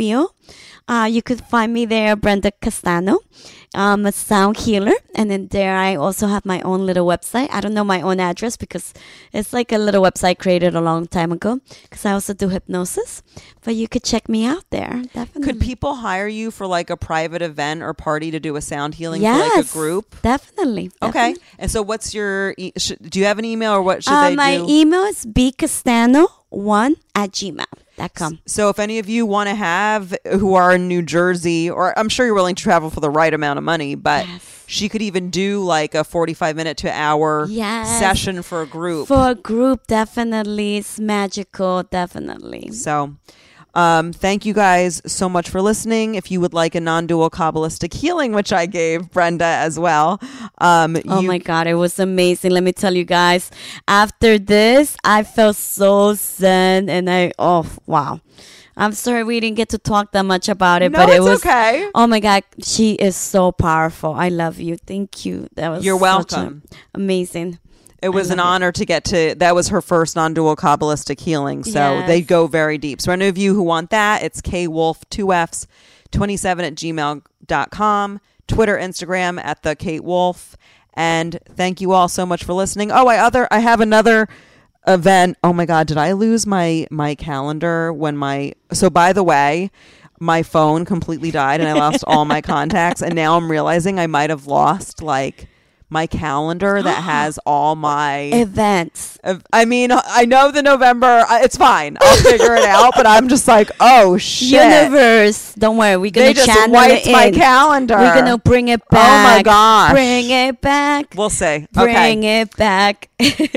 [SPEAKER 3] Uh, you could find me there, Brenda Castano. I'm a sound healer, and then there I also have my own little website. I don't know my own address because it's like a little website created a long time ago, because I also do hypnosis, but you could check me out there, definitely.
[SPEAKER 2] Could people hire you for like a private event or party to do a sound healing
[SPEAKER 3] yes,
[SPEAKER 2] for like a group?
[SPEAKER 3] Definitely,
[SPEAKER 2] Okay.
[SPEAKER 3] definitely.
[SPEAKER 2] And so what's your, e- sh- do you have an email or what should
[SPEAKER 3] Uh,
[SPEAKER 2] they
[SPEAKER 3] my
[SPEAKER 2] do?
[SPEAKER 3] email is bcastano one at gmail dot com.
[SPEAKER 2] So if any of you want to have, who are in New Jersey, or I'm sure you're willing to travel for the right amount of money, but
[SPEAKER 3] Yes.
[SPEAKER 2] she could even do like a forty-five minute to hour
[SPEAKER 3] Yes.
[SPEAKER 2] session for a group.
[SPEAKER 3] For a group, definitely. It's magical, definitely.
[SPEAKER 2] So um, thank you guys so much for listening. If you would like a non-dual Kabbalistic healing, which I gave Brenda as well. Um,
[SPEAKER 3] Oh
[SPEAKER 2] you-
[SPEAKER 3] my God, it was amazing. Let me tell you guys, after this, I felt so zen, and I, oh, wow. I'm sorry we didn't get to talk that much about it,
[SPEAKER 2] No,
[SPEAKER 3] but it
[SPEAKER 2] it's
[SPEAKER 3] was
[SPEAKER 2] okay.
[SPEAKER 3] Oh my God, she is so powerful. I love you. Thank you. That was
[SPEAKER 2] You're
[SPEAKER 3] such a-
[SPEAKER 2] welcome.
[SPEAKER 3] amazing.
[SPEAKER 2] It was
[SPEAKER 3] I
[SPEAKER 2] an
[SPEAKER 3] love it.
[SPEAKER 2] honor to get to, that was her first non-dual Kabbalistic healing. So
[SPEAKER 3] Yes.
[SPEAKER 2] they go very deep. So any of you who want that, it's kwolf, two F's, twenty-seven at gmail dot com, Twitter, Instagram at the Kate Wolf. And thank you all so much for listening. Oh, I other, I have another event. Oh my God, did I lose my, my calendar when my, so by the way, my phone completely died and I lost all my contacts. And now I'm realizing I might have lost like my calendar that has all my
[SPEAKER 3] Events.
[SPEAKER 2] Uh, I mean, I know the November. I- It's fine. I'll figure it out. But I'm just like, oh shit!
[SPEAKER 3] Universe. Don't worry. We're going
[SPEAKER 2] They
[SPEAKER 3] to
[SPEAKER 2] just
[SPEAKER 3] channel
[SPEAKER 2] wiped
[SPEAKER 3] it
[SPEAKER 2] my
[SPEAKER 3] in.
[SPEAKER 2] calendar.
[SPEAKER 3] We're going to bring it
[SPEAKER 2] Oh my
[SPEAKER 3] back.
[SPEAKER 2] gosh!
[SPEAKER 3] Bring it back.
[SPEAKER 2] We'll see.
[SPEAKER 3] Bring
[SPEAKER 2] Okay.
[SPEAKER 3] it back.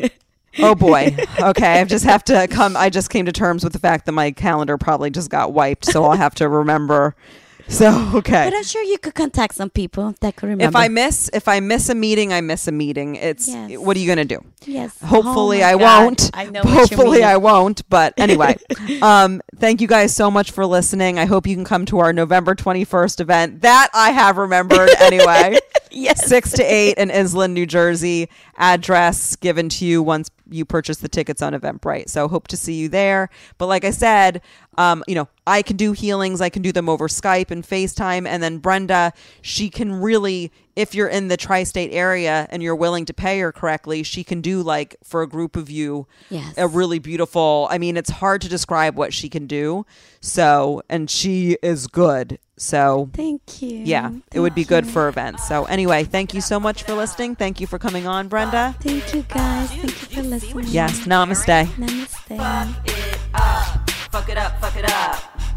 [SPEAKER 2] Oh boy. Okay. I just have to come. I just came to terms with the fact that my calendar probably just got wiped, so I'll have to remember. So okay.
[SPEAKER 3] But I'm sure you could contact some people that could remember.
[SPEAKER 2] If I miss, if I miss a meeting, I miss a meeting. It's
[SPEAKER 3] Yes.
[SPEAKER 2] what are you gonna do?
[SPEAKER 3] Yes.
[SPEAKER 2] Hopefully
[SPEAKER 3] Oh my
[SPEAKER 2] I
[SPEAKER 3] God.
[SPEAKER 2] won't.
[SPEAKER 3] I know what you
[SPEAKER 2] Hopefully
[SPEAKER 3] mean.
[SPEAKER 2] I won't. But anyway, um, thank you guys so much for listening. I hope you can come to our November twenty-first event. That I have remembered anyway.
[SPEAKER 3] Yes.
[SPEAKER 2] Six to eight in Island, New Jersey. Address given to you once you purchase the tickets on Eventbrite. So hope to see you there. But like I said, um, you know, I can do healings. I can do them over Skype and FaceTime. And then Brenda, she can really, if you're in the tri-state area and you're willing to pay her correctly, she can do like for a group of you,
[SPEAKER 3] Yes.
[SPEAKER 2] a really beautiful, I mean, it's hard to describe what she can do. So, and she is good. So
[SPEAKER 3] Thank you.
[SPEAKER 2] yeah, it would be good
[SPEAKER 3] Thank
[SPEAKER 2] for events. So anyway, thank you so much for listening. Thank you for coming on, Brenda.
[SPEAKER 3] you. Thank you, guys. Thank you for listening.
[SPEAKER 2] Yes, namaste.
[SPEAKER 3] Namaste.
[SPEAKER 1] it up. Fuck it up, fuck it up.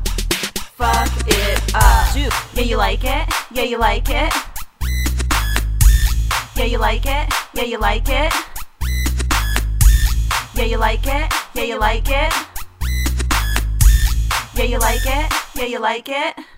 [SPEAKER 1] Fuck it up. Yeah, you like it? Yeah, you like it? Yeah, you like it? Yeah, you like it? Yeah, you like it? Yeah, you like it? Yeah, you like it? Yeah, you like it?